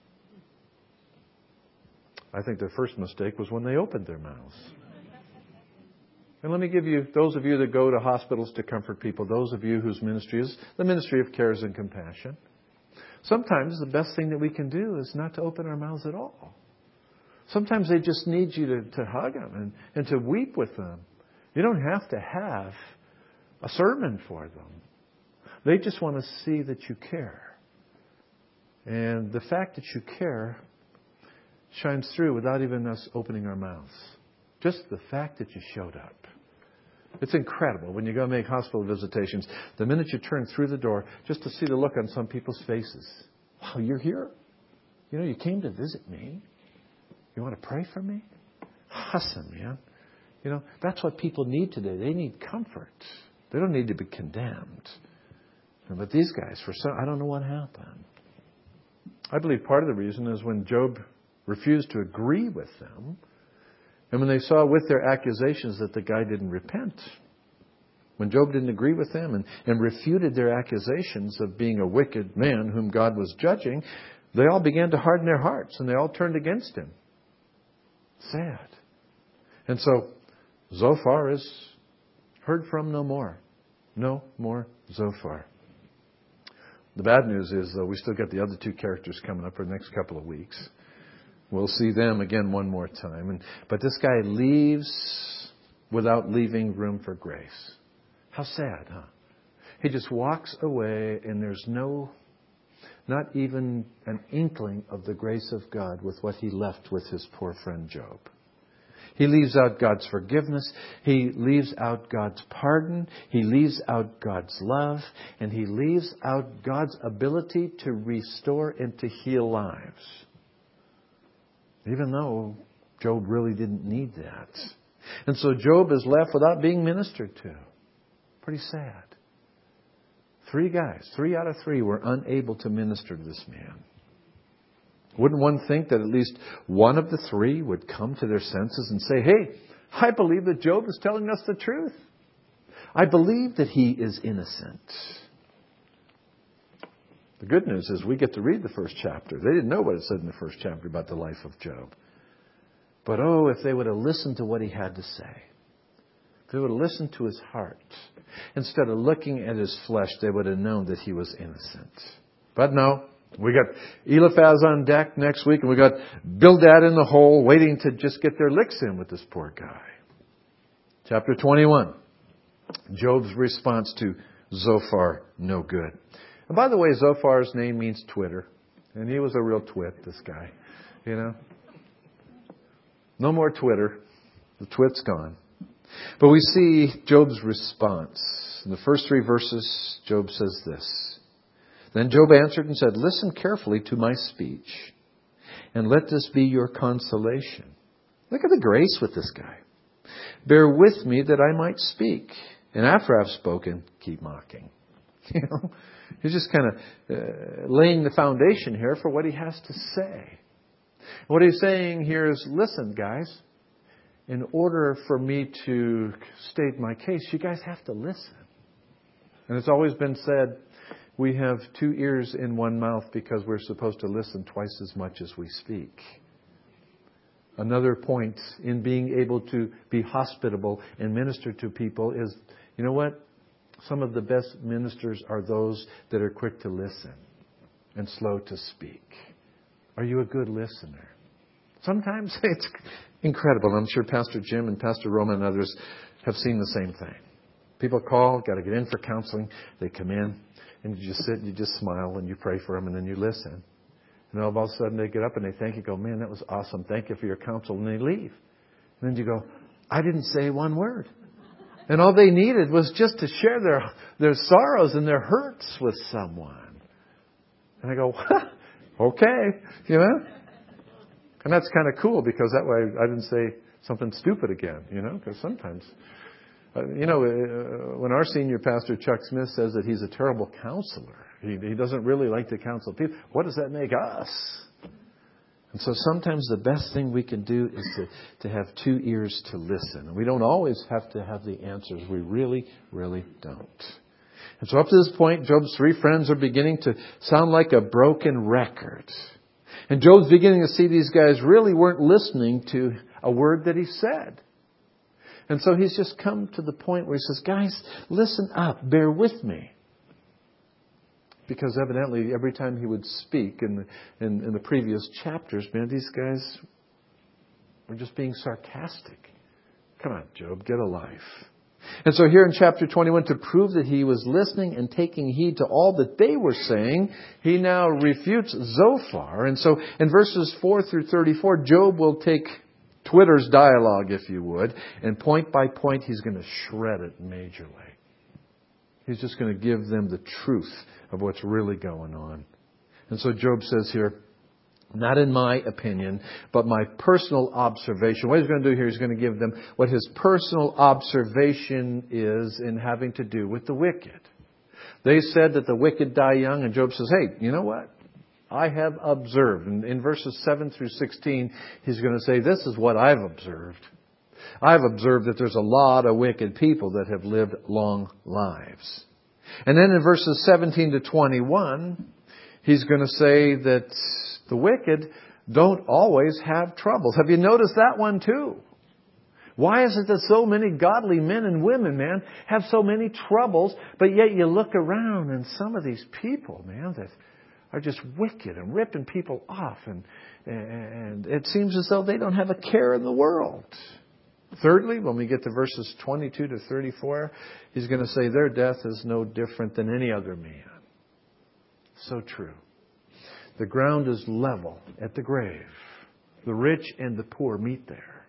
I think their first mistake was when they opened their mouths. And let me give you, those of you that go to hospitals to comfort people, those of you whose ministry is the ministry of cares and compassion, sometimes the best thing that we can do is not to open our mouths at all. Sometimes they just need you to hug them and to weep with them. You don't have to have a sermon for them. They just want to see that you care. And the fact that you care shines through without even us opening our mouths. Just the fact that you showed up. It's incredible when you go make hospital visitations. The minute you turn through the door, just to see the look on some people's faces. Wow, you're here? You came to visit me. You want to pray for me? Awesome, man. That's what people need today. They need comfort. They don't need to be condemned. But these guys, I don't know what happened. I believe part of the reason is when Job refused to agree with them, and when they saw with their accusations that the guy didn't repent. When Job didn't agree with them and refuted their accusations of being a wicked man whom God was judging, they all began to harden their hearts and they all turned against him. Sad. And so Zophar is heard from no more. No more Zophar. The bad news is, though, we still got the other two characters coming up for the next couple of weeks. We'll see them again one more time. But this guy leaves without leaving room for grace. How sad, huh? He just walks away and there's not even an inkling of the grace of God with what he left with his poor friend Job. He leaves out God's forgiveness. He leaves out God's pardon. He leaves out God's love. And he leaves out God's ability to restore and to heal lives. Even though Job really didn't need that. And so Job is left without being ministered to. Pretty sad. 3 guys, 3 out of 3 were unable to minister to this man. Wouldn't one think that at least one of the 3 would come to their senses and say, hey, I believe that Job is telling us the truth. I believe that he is innocent. The good news is we get to read the first chapter. They didn't know what it said in the first chapter about the life of Job. But oh, if they would have listened to what he had to say. If they would have listened to his heart. Instead of looking at his flesh, they would have known that he was innocent. But no, we got Eliphaz on deck next week, and we got Bildad in the hole waiting to just get their licks in with this poor guy. Chapter 21. Job's response to Zophar, no good. And by the way, Zophar's name means Twitter. And he was a real twit, this guy. You know? No more Twitter. The twit's gone. But we see Job's response. In the first 3 verses, Job says this. Then Job answered and said, listen carefully to my speech, and let this be your consolation. Look at the grace with this guy. Bear with me that I might speak. And after I've spoken, keep mocking. You know, he's just kind of laying the foundation here for what he has to say. What he's saying here is, listen, guys, in order for me to state my case, you guys have to listen. And it's always been said, we have 2 ears in one mouth because we're supposed to listen twice as much as we speak. Another point in being able to be hospitable and minister to people is, you know what? Some of the best ministers are those that are quick to listen and slow to speak. Are you a good listener? Sometimes it's incredible. I'm sure Pastor Jim and Pastor Roman and others have seen the same thing. People call, got to get in for counseling. They come in, and you just sit and you just smile and you pray for them, and then you listen. And all of a sudden they get up and they thank you, go, man, that was awesome. Thank you for your counsel. And they leave. And then you go, I didn't say one word. And all they needed was just to share their sorrows and their hurts with someone. And I go, okay, you know. And that's kind of cool because that way I didn't say something stupid again, you know, because sometimes, when our senior pastor, Chuck Smith, says that he's a terrible counselor, he doesn't really like to counsel people. What does that make us? And so sometimes the best thing we can do is to have 2 ears to listen. And we don't always have to have the answers. We really, really don't. And so up to this point, Job's 3 friends are beginning to sound like a broken record. And Job's beginning to see these guys really weren't listening to a word that he said. And so he's just come to the point where he says, guys, listen up, bear with me. Because evidently every time he would speak in the previous chapters, man, these guys were just being sarcastic. Come on, Job, get a life. And so here in chapter 21, to prove that he was listening and taking heed to all that they were saying, he now refutes Zophar. And so in verses 4 through 34, Job will take Twitter's dialogue, if you would, and point by point he's going to shred it majorly. He's just going to give them the truth of what's really going on. And so Job says here, not in my opinion, but my personal observation. What he's going to do here, he's going to give them what his personal observation is in having to do with the wicked. They said that the wicked die young, and Job says, hey, you know what? I have observed. And in verses 7 through 16, he's going to say, this is what I've observed. I've observed that there's a lot of wicked people that have lived long lives. And then in verses 17 to 21, he's going to say that the wicked don't always have troubles. Have you noticed that one too? Why is it that so many godly men and women, man, have so many troubles, but yet you look around and some of these people, man, that are just wicked and ripping people off, and it seems as though they don't have a care in the world. Thirdly, when we get to verses 22 to 34, he's going to say their death is no different than any other man. So true. The ground is level at the grave. The rich and the poor meet there.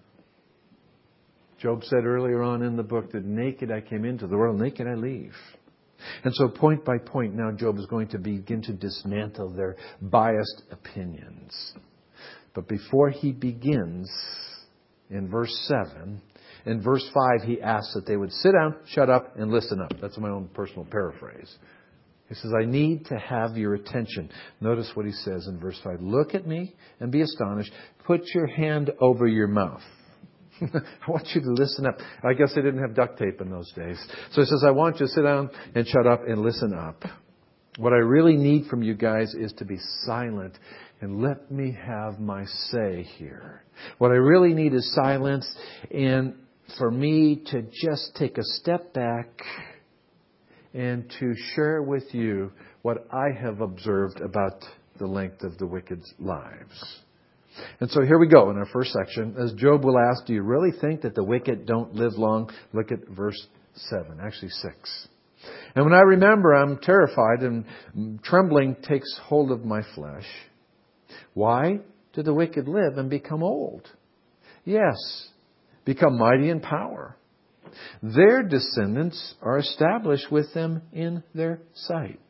Job said earlier on in the book that naked I came into the world, naked I leave. And so point by point now Job is going to begin to dismantle their biased opinions. But before he begins, in verse 7, in verse 5 he asks that they would sit down, shut up, and listen up. That's my own personal paraphrase. He says, I need to have your attention. Notice what he says in verse 5. Look at me and be astonished. Put your hand over your mouth. I want you to listen up. I guess they didn't have duct tape in those days. So he says, I want you to sit down and shut up and listen up. What I really need from you guys is to be silent and let me have my say here. What I really need is silence and for me to just take a step back and to share with you what I have observed about the length of the wicked's lives. And so here we go in our first section. As Job will ask, do you really think that the wicked don't live long? Look at verse 7, actually 6. And when I remember, I'm terrified and trembling takes hold of my flesh. Why do the wicked live and become old? Yes, become mighty in power. Their descendants are established with them in their sight.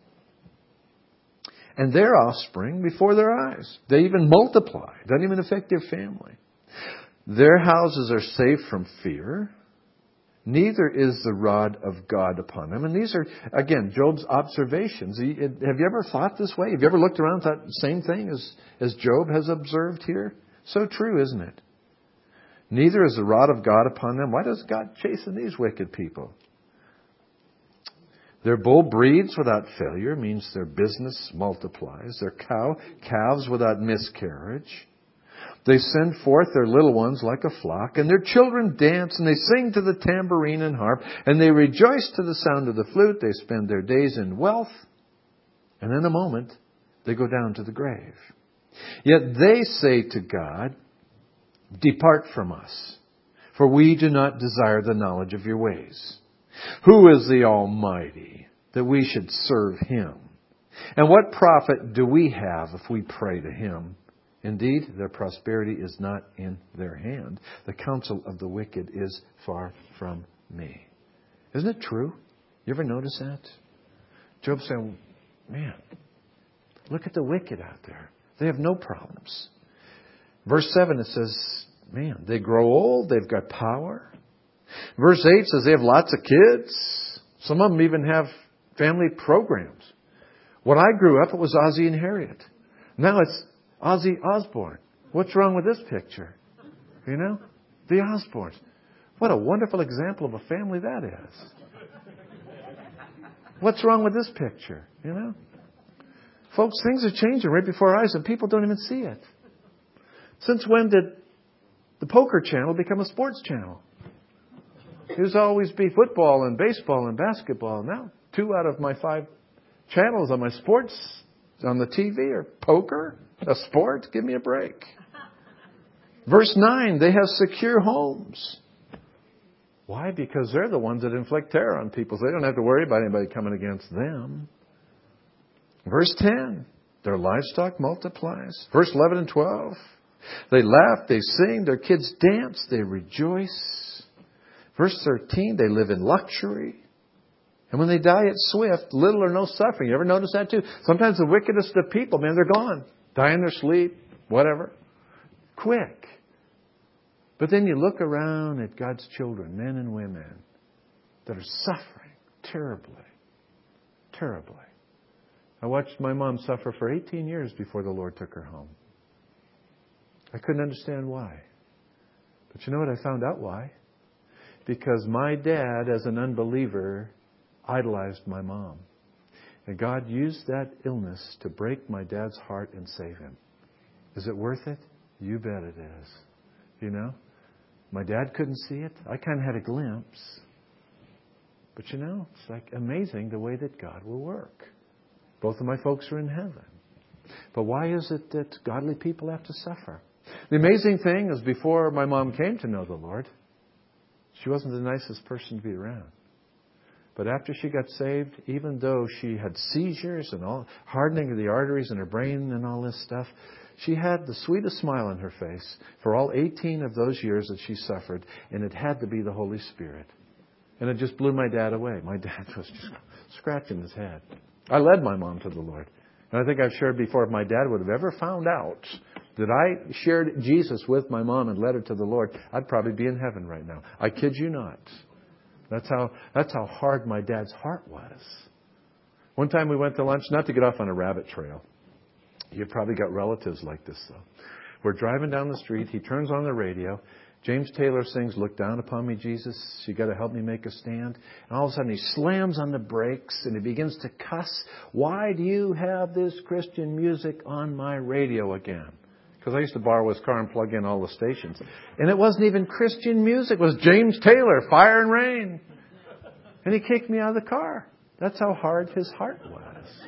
And their offspring before their eyes. They even multiply. It doesn't even affect their family. Their houses are safe from fear. Neither is the rod of God upon them. And these are, again, Job's observations. Have you ever thought this way? Have you ever looked around and thought the same thing as Job has observed here? So true, isn't it? Neither is the rod of God upon them. Why does God chasten these wicked people? Their bull breeds without failure, means their business multiplies. Their calves without miscarriage. They send forth their little ones like a flock, and their children dance, and they sing to the tambourine and harp, and they rejoice to the sound of the flute. They spend their days in wealth, and in a moment they go down to the grave. Yet they say to God, depart from us, for we do not desire the knowledge of your ways. Who is the Almighty that we should serve Him? And what profit do we have if we pray to Him? Indeed, their prosperity is not in their hand. The counsel of the wicked is far from me. Isn't it true? You ever notice that? Job saying, man, look at the wicked out there. They have no problems. Verse 7, it says, man, they grow old. They've got power. Verse 8 says they have lots of kids. Some of them even have family programs. When I grew up, it was Ozzie and Harriet. Now it's Ozzy Osbourne. What's wrong with this picture? You know? The Osbournes. What a wonderful example of a family that is. What's wrong with this picture? You know? Folks, things are changing right before our eyes and people don't even see it. Since when did the poker channel become a sports channel? It used to always be football and baseball and basketball. Now, 2 out of my 5 channels on my sports on the TV are poker. A sport? Give me a break. Verse 9, they have secure homes. Why? Because they're the ones that inflict terror on people. So they don't have to worry about anybody coming against them. Verse 10, their livestock multiplies. Verse 11 and 12, they laugh, they sing, their kids dance, they rejoice. Verse 13, they live in luxury. And when they die, it's swift, little or no suffering. You ever notice that too? Sometimes the wickedest of people, man, they're gone. Die in their sleep, whatever. Quick. But then you look around at God's children, men and women, that are suffering terribly. Terribly. I watched my mom suffer for 18 years before the Lord took her home. I couldn't understand why. But you know what? I found out why. Because my dad, as an unbeliever, idolized my mom. And God used that illness to break my dad's heart and save him. Is it worth it? You bet it is. You know? My dad couldn't see it. I kind of had a glimpse. But you know, it's like amazing the way that God will work. Both of my folks are in heaven. But why is it that godly people have to suffer? The amazing thing is before my mom came to know the Lord, she wasn't the nicest person to be around. But after she got saved, even though she had seizures and all hardening of the arteries in her brain and all this stuff, she had the sweetest smile on her face for all 18 of those years that she suffered. And it had to be the Holy Spirit. And it just blew my dad away. My dad was just scratching his head. I led my mom to the Lord. And I think I've shared before, if my dad would have ever found out that I shared Jesus with my mom and led her to the Lord, I'd probably be in heaven right now. I kid you not. That's how hard my dad's heart was. One time we went to lunch, not to get off on a rabbit trail. You've probably got relatives like this, though. We're driving down the street. He turns on the radio, James Taylor sings, "Look down upon me, Jesus. You got to help me make a stand." And all of a sudden he slams on the brakes and he begins to cuss. "Why do you have this Christian music on my radio again?" Because I used to borrow his car and plug in all the stations. And it wasn't even Christian music. It was James Taylor, Fire and Rain. And he kicked me out of the car. That's how hard his heart was.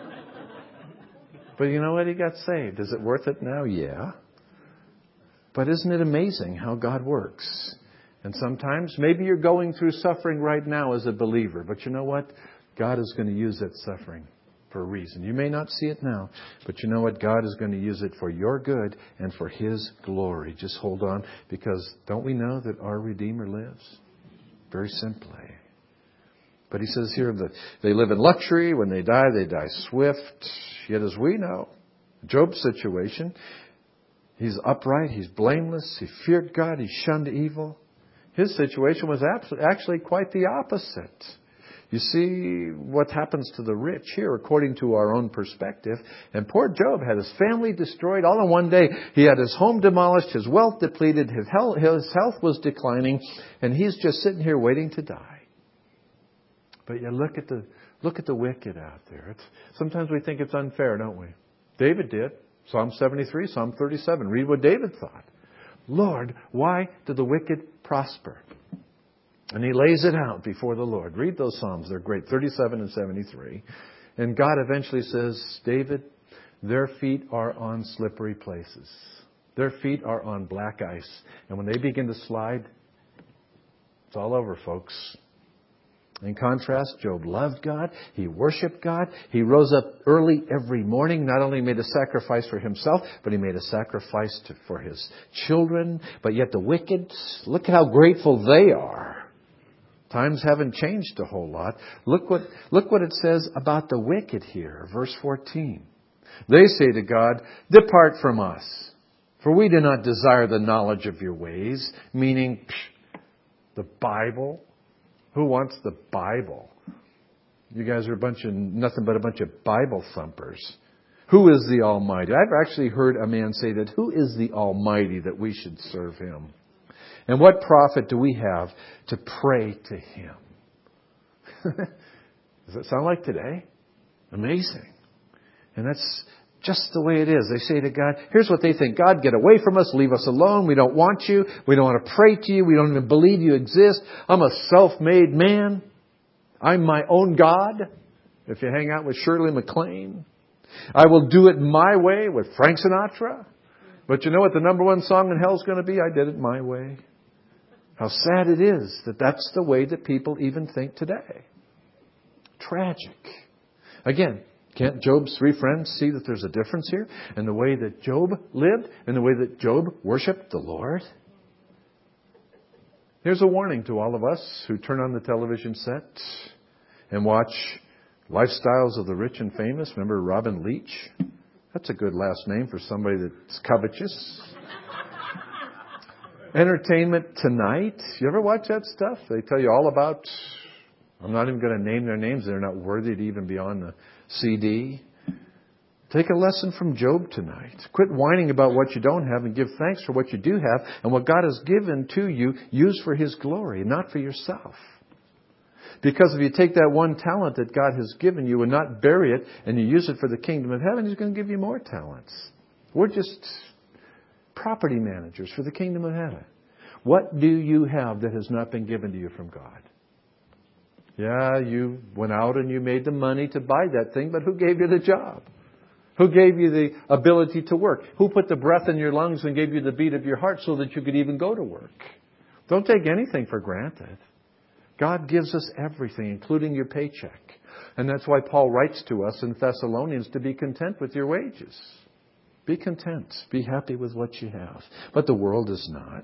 But you know what? He got saved. Is it worth it now? Yeah. But isn't it amazing how God works? And sometimes, maybe you're going through suffering right now as a believer. But you know what? God is going to use that suffering for a reason. You may not see it now, but you know what? God is going to use it for your good and for His glory. Just hold on, because don't we know that our Redeemer lives? Very simply. But He says here that they live in luxury. When they die swift. Yet as we know, Job's situation, he's upright, he's blameless, he feared God, he shunned evil. His situation was actually quite the opposite. You see what happens to the rich here according to our own perspective. And poor Job had his family destroyed all in one day. He had his home demolished, his wealth depleted, his health was declining, and he's just sitting here waiting to die. But you look at the wicked out there. Sometimes we think it's unfair, don't we? David did. Psalm 73, Psalm 37. Read what David thought. "Lord, why do the wicked prosper?" And he lays it out before the Lord. Read those Psalms. They're great. 37 and 73. And God eventually says, "David, their feet are on slippery places. Their feet are on black ice. And when they begin to slide, it's all over, folks." In contrast, Job loved God. He worshiped God. He rose up early every morning. Not only made a sacrifice for himself, but he made a sacrifice for his children. But yet the wicked, look at how grateful they are. Times haven't changed a whole lot. Look what it says about the wicked here. Verse 14. They say to God, "Depart from us, for we do not desire the knowledge of your ways." Meaning, the Bible. Who wants the Bible? You guys are nothing but a bunch of Bible thumpers. Who is the Almighty? I've actually heard a man say that. Who is the Almighty that we should serve Him? And what profit do we have to pray to Him? Does that sound like today? Amazing. And that's just the way it is. They say to God, here's what they think: "God, get away from us. Leave us alone. We don't want you. We don't want to pray to you. We don't even believe you exist. I'm a self-made man. I'm my own God." If you hang out with Shirley MacLaine. "I will do it my way," with Frank Sinatra. But you know what the number one song in hell is going to be? "I did it my way." How sad it is that that's the way that people even think today. Tragic. Again, can't Job's three friends see that there's a difference here in the way that Job lived and the way that Job worshipped the Lord? Here's a warning to all of us who turn on the television set and watch Lifestyles of the Rich and Famous. Remember Robin Leach? That's a good last name for somebody that's covetous. Entertainment Tonight. You ever watch that stuff? They tell you all about... I'm not even going to name their names. They're not worthy to even be on the CD. Take a lesson from Job tonight. Quit whining about what you don't have and give thanks for what you do have and what God has given to you. Use for His glory, not for yourself. Because if you take that one talent that God has given you and not bury it and you use it for the kingdom of heaven, He's going to give you more talents. We're just property managers for the kingdom of heaven. What do you have that has not been given to you from God? Yeah, you went out and you made the money to buy that thing, but who gave you the job? Who gave you the ability to work? Who put the breath in your lungs and gave you the beat of your heart so that you could even go to work? Don't take anything for granted. God gives us everything, including your paycheck. And that's why Paul writes to us in Thessalonians to be content with your wages. Be content. Be happy with what you have. But the world is not.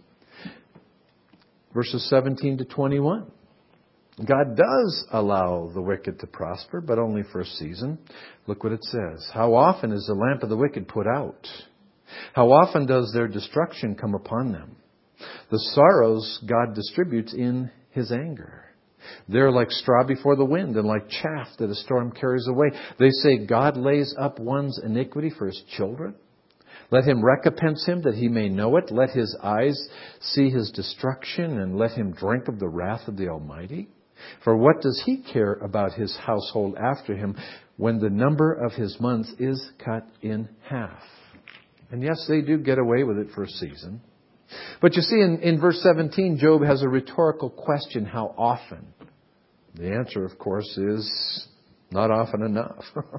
Verses 17 to 21. God does allow the wicked to prosper, but only for a season. Look what it says. How often is the lamp of the wicked put out? How often does their destruction come upon them? The sorrows God distributes in His anger. They're like straw before the wind and like chaff that a storm carries away. They say God lays up one's iniquity for His children. Let him recompense him that he may know it. Let his eyes see his destruction, and let him drink of the wrath of the Almighty. For what does he care about his household after him when the number of his months is cut in half? And yes, they do get away with it for a season. But you see, in verse 17, Job has a rhetorical question: how often? The answer, of course, is not often enough.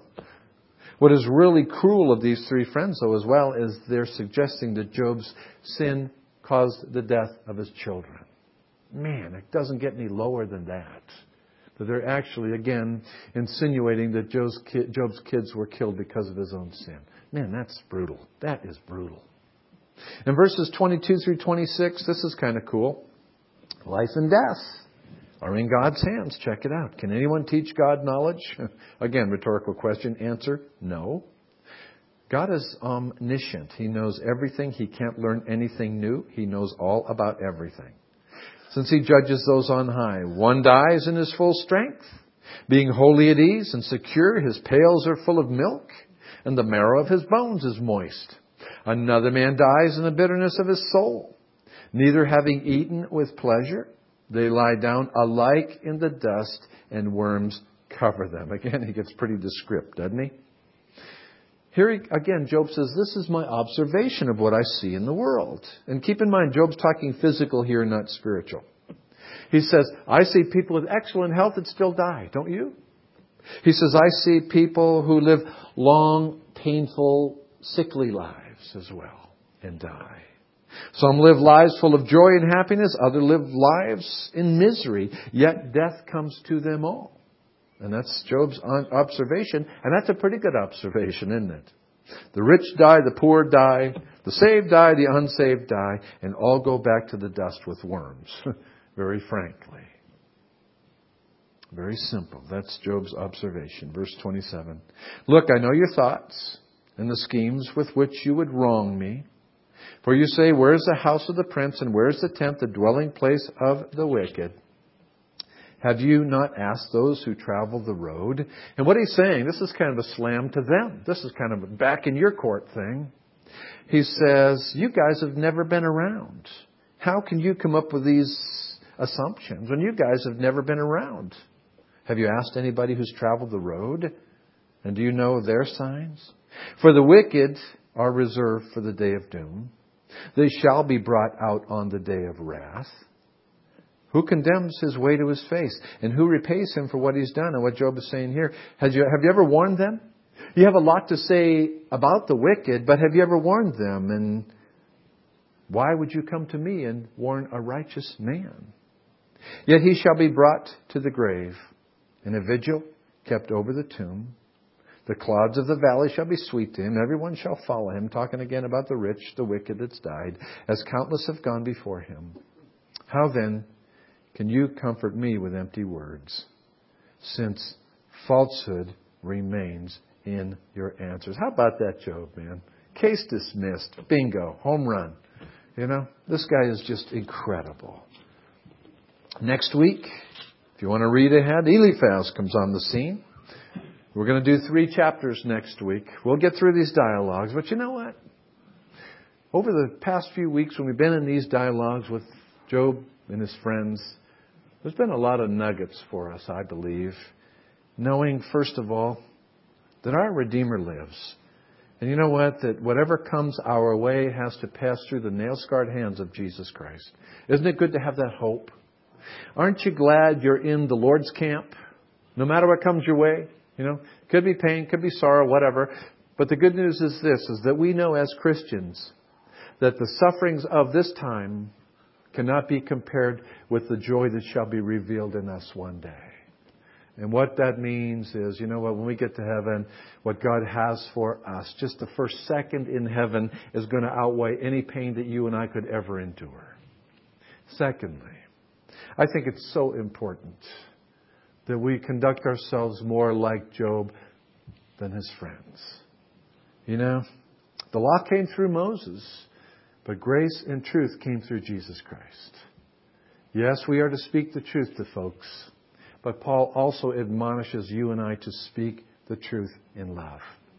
What is really cruel of these three friends, though, as well, is they're suggesting that Job's sin caused the death of his children. Man, it doesn't get any lower than that. That they're actually, again, insinuating that Job's kids were killed because of his own sin. Man, that's brutal. That is brutal. In verses 22 through 26, this is kind of cool. Life and death are in God's hands. Check it out. Can anyone teach God knowledge? Again, rhetorical question. Answer, no. God is omniscient. He knows everything. He can't learn anything new. He knows all about everything. Since He judges those on high, one dies in his full strength, being wholly at ease and secure. His pails are full of milk, and the marrow of his bones is moist. Another man dies in the bitterness of his soul, neither having eaten with pleasure. They lie down alike in the dust, and worms cover them. Again, he gets pretty descriptive, doesn't he? Here again, Job says, this is my observation of what I see in the world. And keep in mind, Job's talking physical here, not spiritual. He says, I see people with excellent health that still die, don't you? He says, I see people who live long, painful, sickly lives as well and die. Some live lives full of joy and happiness. Others live lives in misery. Yet death comes to them all. And that's Job's observation. And that's a pretty good observation, isn't it? The rich die, the poor die, the saved die, the unsaved die, and all go back to the dust with worms. Very frankly. Very simple. That's Job's observation. Verse 27. Look, I know your thoughts and the schemes with which you would wrong me. For you say, where is the house of the prince, and where is the tent, the dwelling place of the wicked? Have you not asked those who travel the road? And what he's saying, this is kind of a slam to them. This is kind of a back in your court thing. He says, you guys have never been around. How can you come up with these assumptions when you guys have never been around? Have you asked anybody who's traveled the road? And do you know their signs? For the wicked are reserved for the day of doom. They shall be brought out on the day of wrath. Who condemns his way to his face? And who repays him for what he's done? And what Job is saying here, have you ever warned them? You have a lot to say about the wicked, but have you ever warned them? And why would you come to me and warn a righteous man? Yet he shall be brought to the grave, and a vigil kept over the tomb. The clouds of the valley shall be sweet to him. Everyone shall follow him. Talking again about the rich, the wicked that's died, as countless have gone before him. How then can you comfort me with empty words, since falsehood remains in your answers? How about that, Job, man? Case dismissed. Bingo. Home run. You know, this guy is just incredible. Next week, if you want to read ahead, Eliphaz comes on the scene. We're going to do 3 chapters next week. We'll get through these dialogues. But you know what? Over the past few weeks when we've been in these dialogues with Job and his friends, there's been a lot of nuggets for us, I believe. Knowing, first of all, that our Redeemer lives. And you know what? That whatever comes our way has to pass through the nail-scarred hands of Jesus Christ. Isn't it good to have that hope? Aren't you glad you're in the Lord's camp? No matter what comes your way. You know, could be pain, could be sorrow, whatever. But the good news is this, is that we know as Christians that the sufferings of this time cannot be compared with the joy that shall be revealed in us one day. And what that means is, you know what, when we get to heaven, what God has for us, just the first second in heaven is going to outweigh any pain that you and I could ever endure. Secondly, I think it's so important that we conduct ourselves more like Job than his friends. You know, the law came through Moses, but grace and truth came through Jesus Christ. Yes, we are to speak the truth to folks, but Paul also admonishes you and I to speak the truth in love.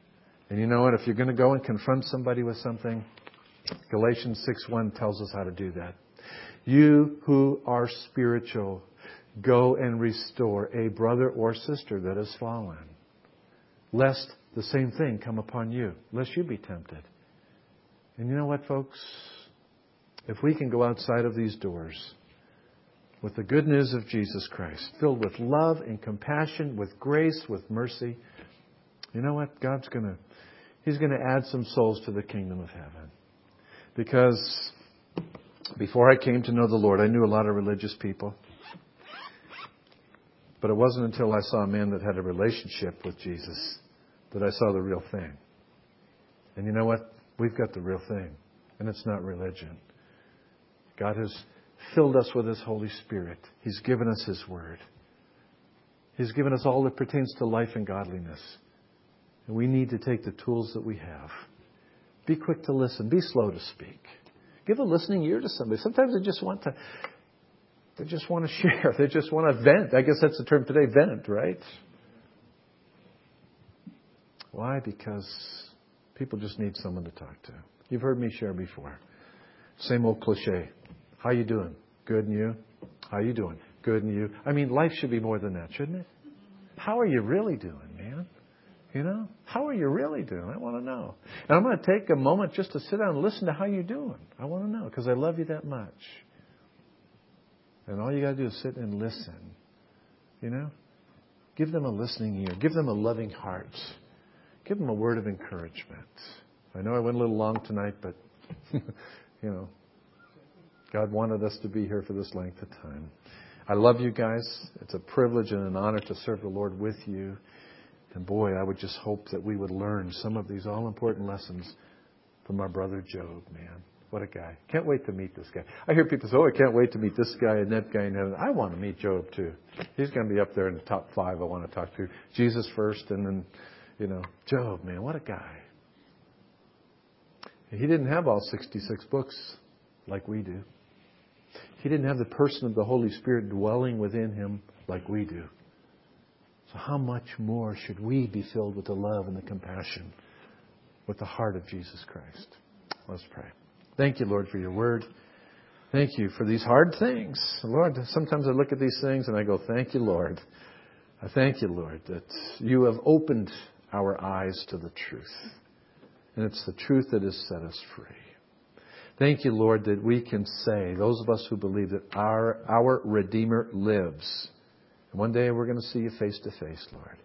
And you know what? If you're going to go and confront somebody with something, Galatians 6:1 tells us how to do that. You who are spiritual, go and restore a brother or sister that has fallen, lest the same thing come upon you, lest you be tempted. And you know what, folks? If we can go outside of these doors with the good news of Jesus Christ, filled with love and compassion, with grace, with mercy, you know what? He's going to add some souls to the kingdom of heaven. Because before I came to know the Lord, I knew a lot of religious people. But it wasn't until I saw a man that had a relationship with Jesus that I saw the real thing. And you know what? We've got the real thing. And it's not religion. God has filled us with His Holy Spirit. He's given us His Word. He's given us all that pertains to life and godliness. And we need to take the tools that we have. Be quick to listen. Be slow to speak. Give a listening ear to somebody. Sometimes they just want to share. They just want to vent. I guess that's the term today, vent, right? Why? Because people just need someone to talk to. You've heard me share before. Same old cliche. How you doing? Good, and you? How you doing? Good, and you? I mean, life should be more than that, shouldn't it? How are you really doing, man? You know? How are you really doing? I want to know. And I'm going to take a moment just to sit down and listen to how you're doing. I want to know because I love you that much. And all you got to do is sit and listen. You know? Give them a listening ear. Give them a loving heart. Give them a word of encouragement. I know I went a little long tonight, but, you know, God wanted us to be here for this length of time. I love you guys. It's a privilege and an honor to serve the Lord with you. And boy, I would just hope that we would learn some of these all-important lessons from our brother Job, man. What a guy. Can't wait to meet this guy. I hear people say, I can't wait to meet this guy and that guy in heaven. I want to meet Job too. He's going to be up there in the top 5 I want to talk to. Jesus first and then, you know, Job, man, what a guy. He didn't have all 66 books like we do. He didn't have the person of the Holy Spirit dwelling within him like we do. So how much more should we be filled with the love and the compassion with the heart of Jesus Christ? Let's pray. Thank you, Lord, for your word. Thank you for these hard things. Lord, sometimes I look at these things and I go, thank you, Lord. I thank you, Lord, that you have opened our eyes to the truth. And it's the truth that has set us free. Thank you, Lord, that we can say, those of us who believe that our Redeemer lives. And one day we're going to see you face to face, Lord.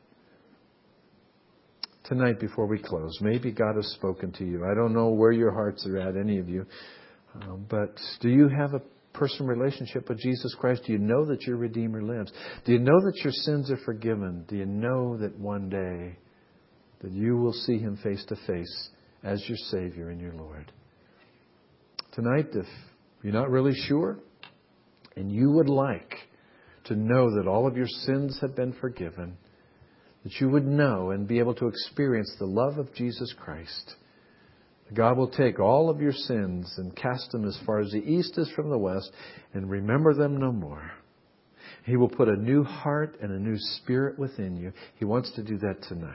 Tonight, before we close, maybe God has spoken to you. I don't know where your hearts are at, any of you. But do you have a personal relationship with Jesus Christ? Do you know that your Redeemer lives? Do you know that your sins are forgiven? Do you know that one day that you will see Him face to face as your Savior and your Lord? Tonight, if you're not really sure and you would like to know that all of your sins have been forgiven, that you would know and be able to experience the love of Jesus Christ, God will take all of your sins and cast them as far as the east is from the west and remember them no more. He will put a new heart and a new spirit within you. He wants to do that tonight.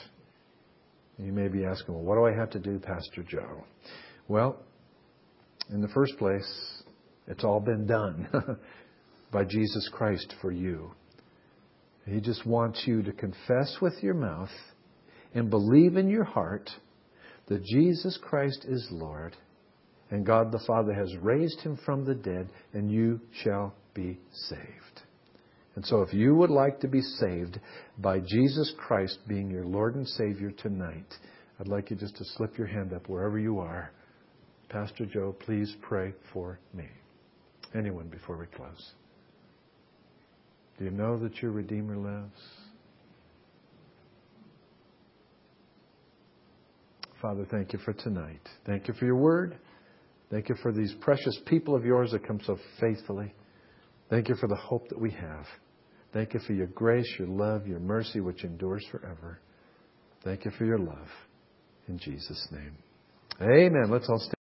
You may be asking, well, what do I have to do, Pastor Joe? Well, in the first place, it's all been done by Jesus Christ for you. He just wants you to confess with your mouth and believe in your heart that Jesus Christ is Lord and God the Father has raised Him from the dead and you shall be saved. And so if you would like to be saved by Jesus Christ being your Lord and Savior tonight, I'd like you just to slip your hand up wherever you are. Pastor Joe, please pray for me. Anyone before we close? Do you know that your Redeemer lives? Father, thank you for tonight. Thank you for your word. Thank you for these precious people of yours that come so faithfully. Thank you for the hope that we have. Thank you for your grace, your love, your mercy, which endures forever. Thank you for your love. In Jesus' name. Amen. Let's all stand.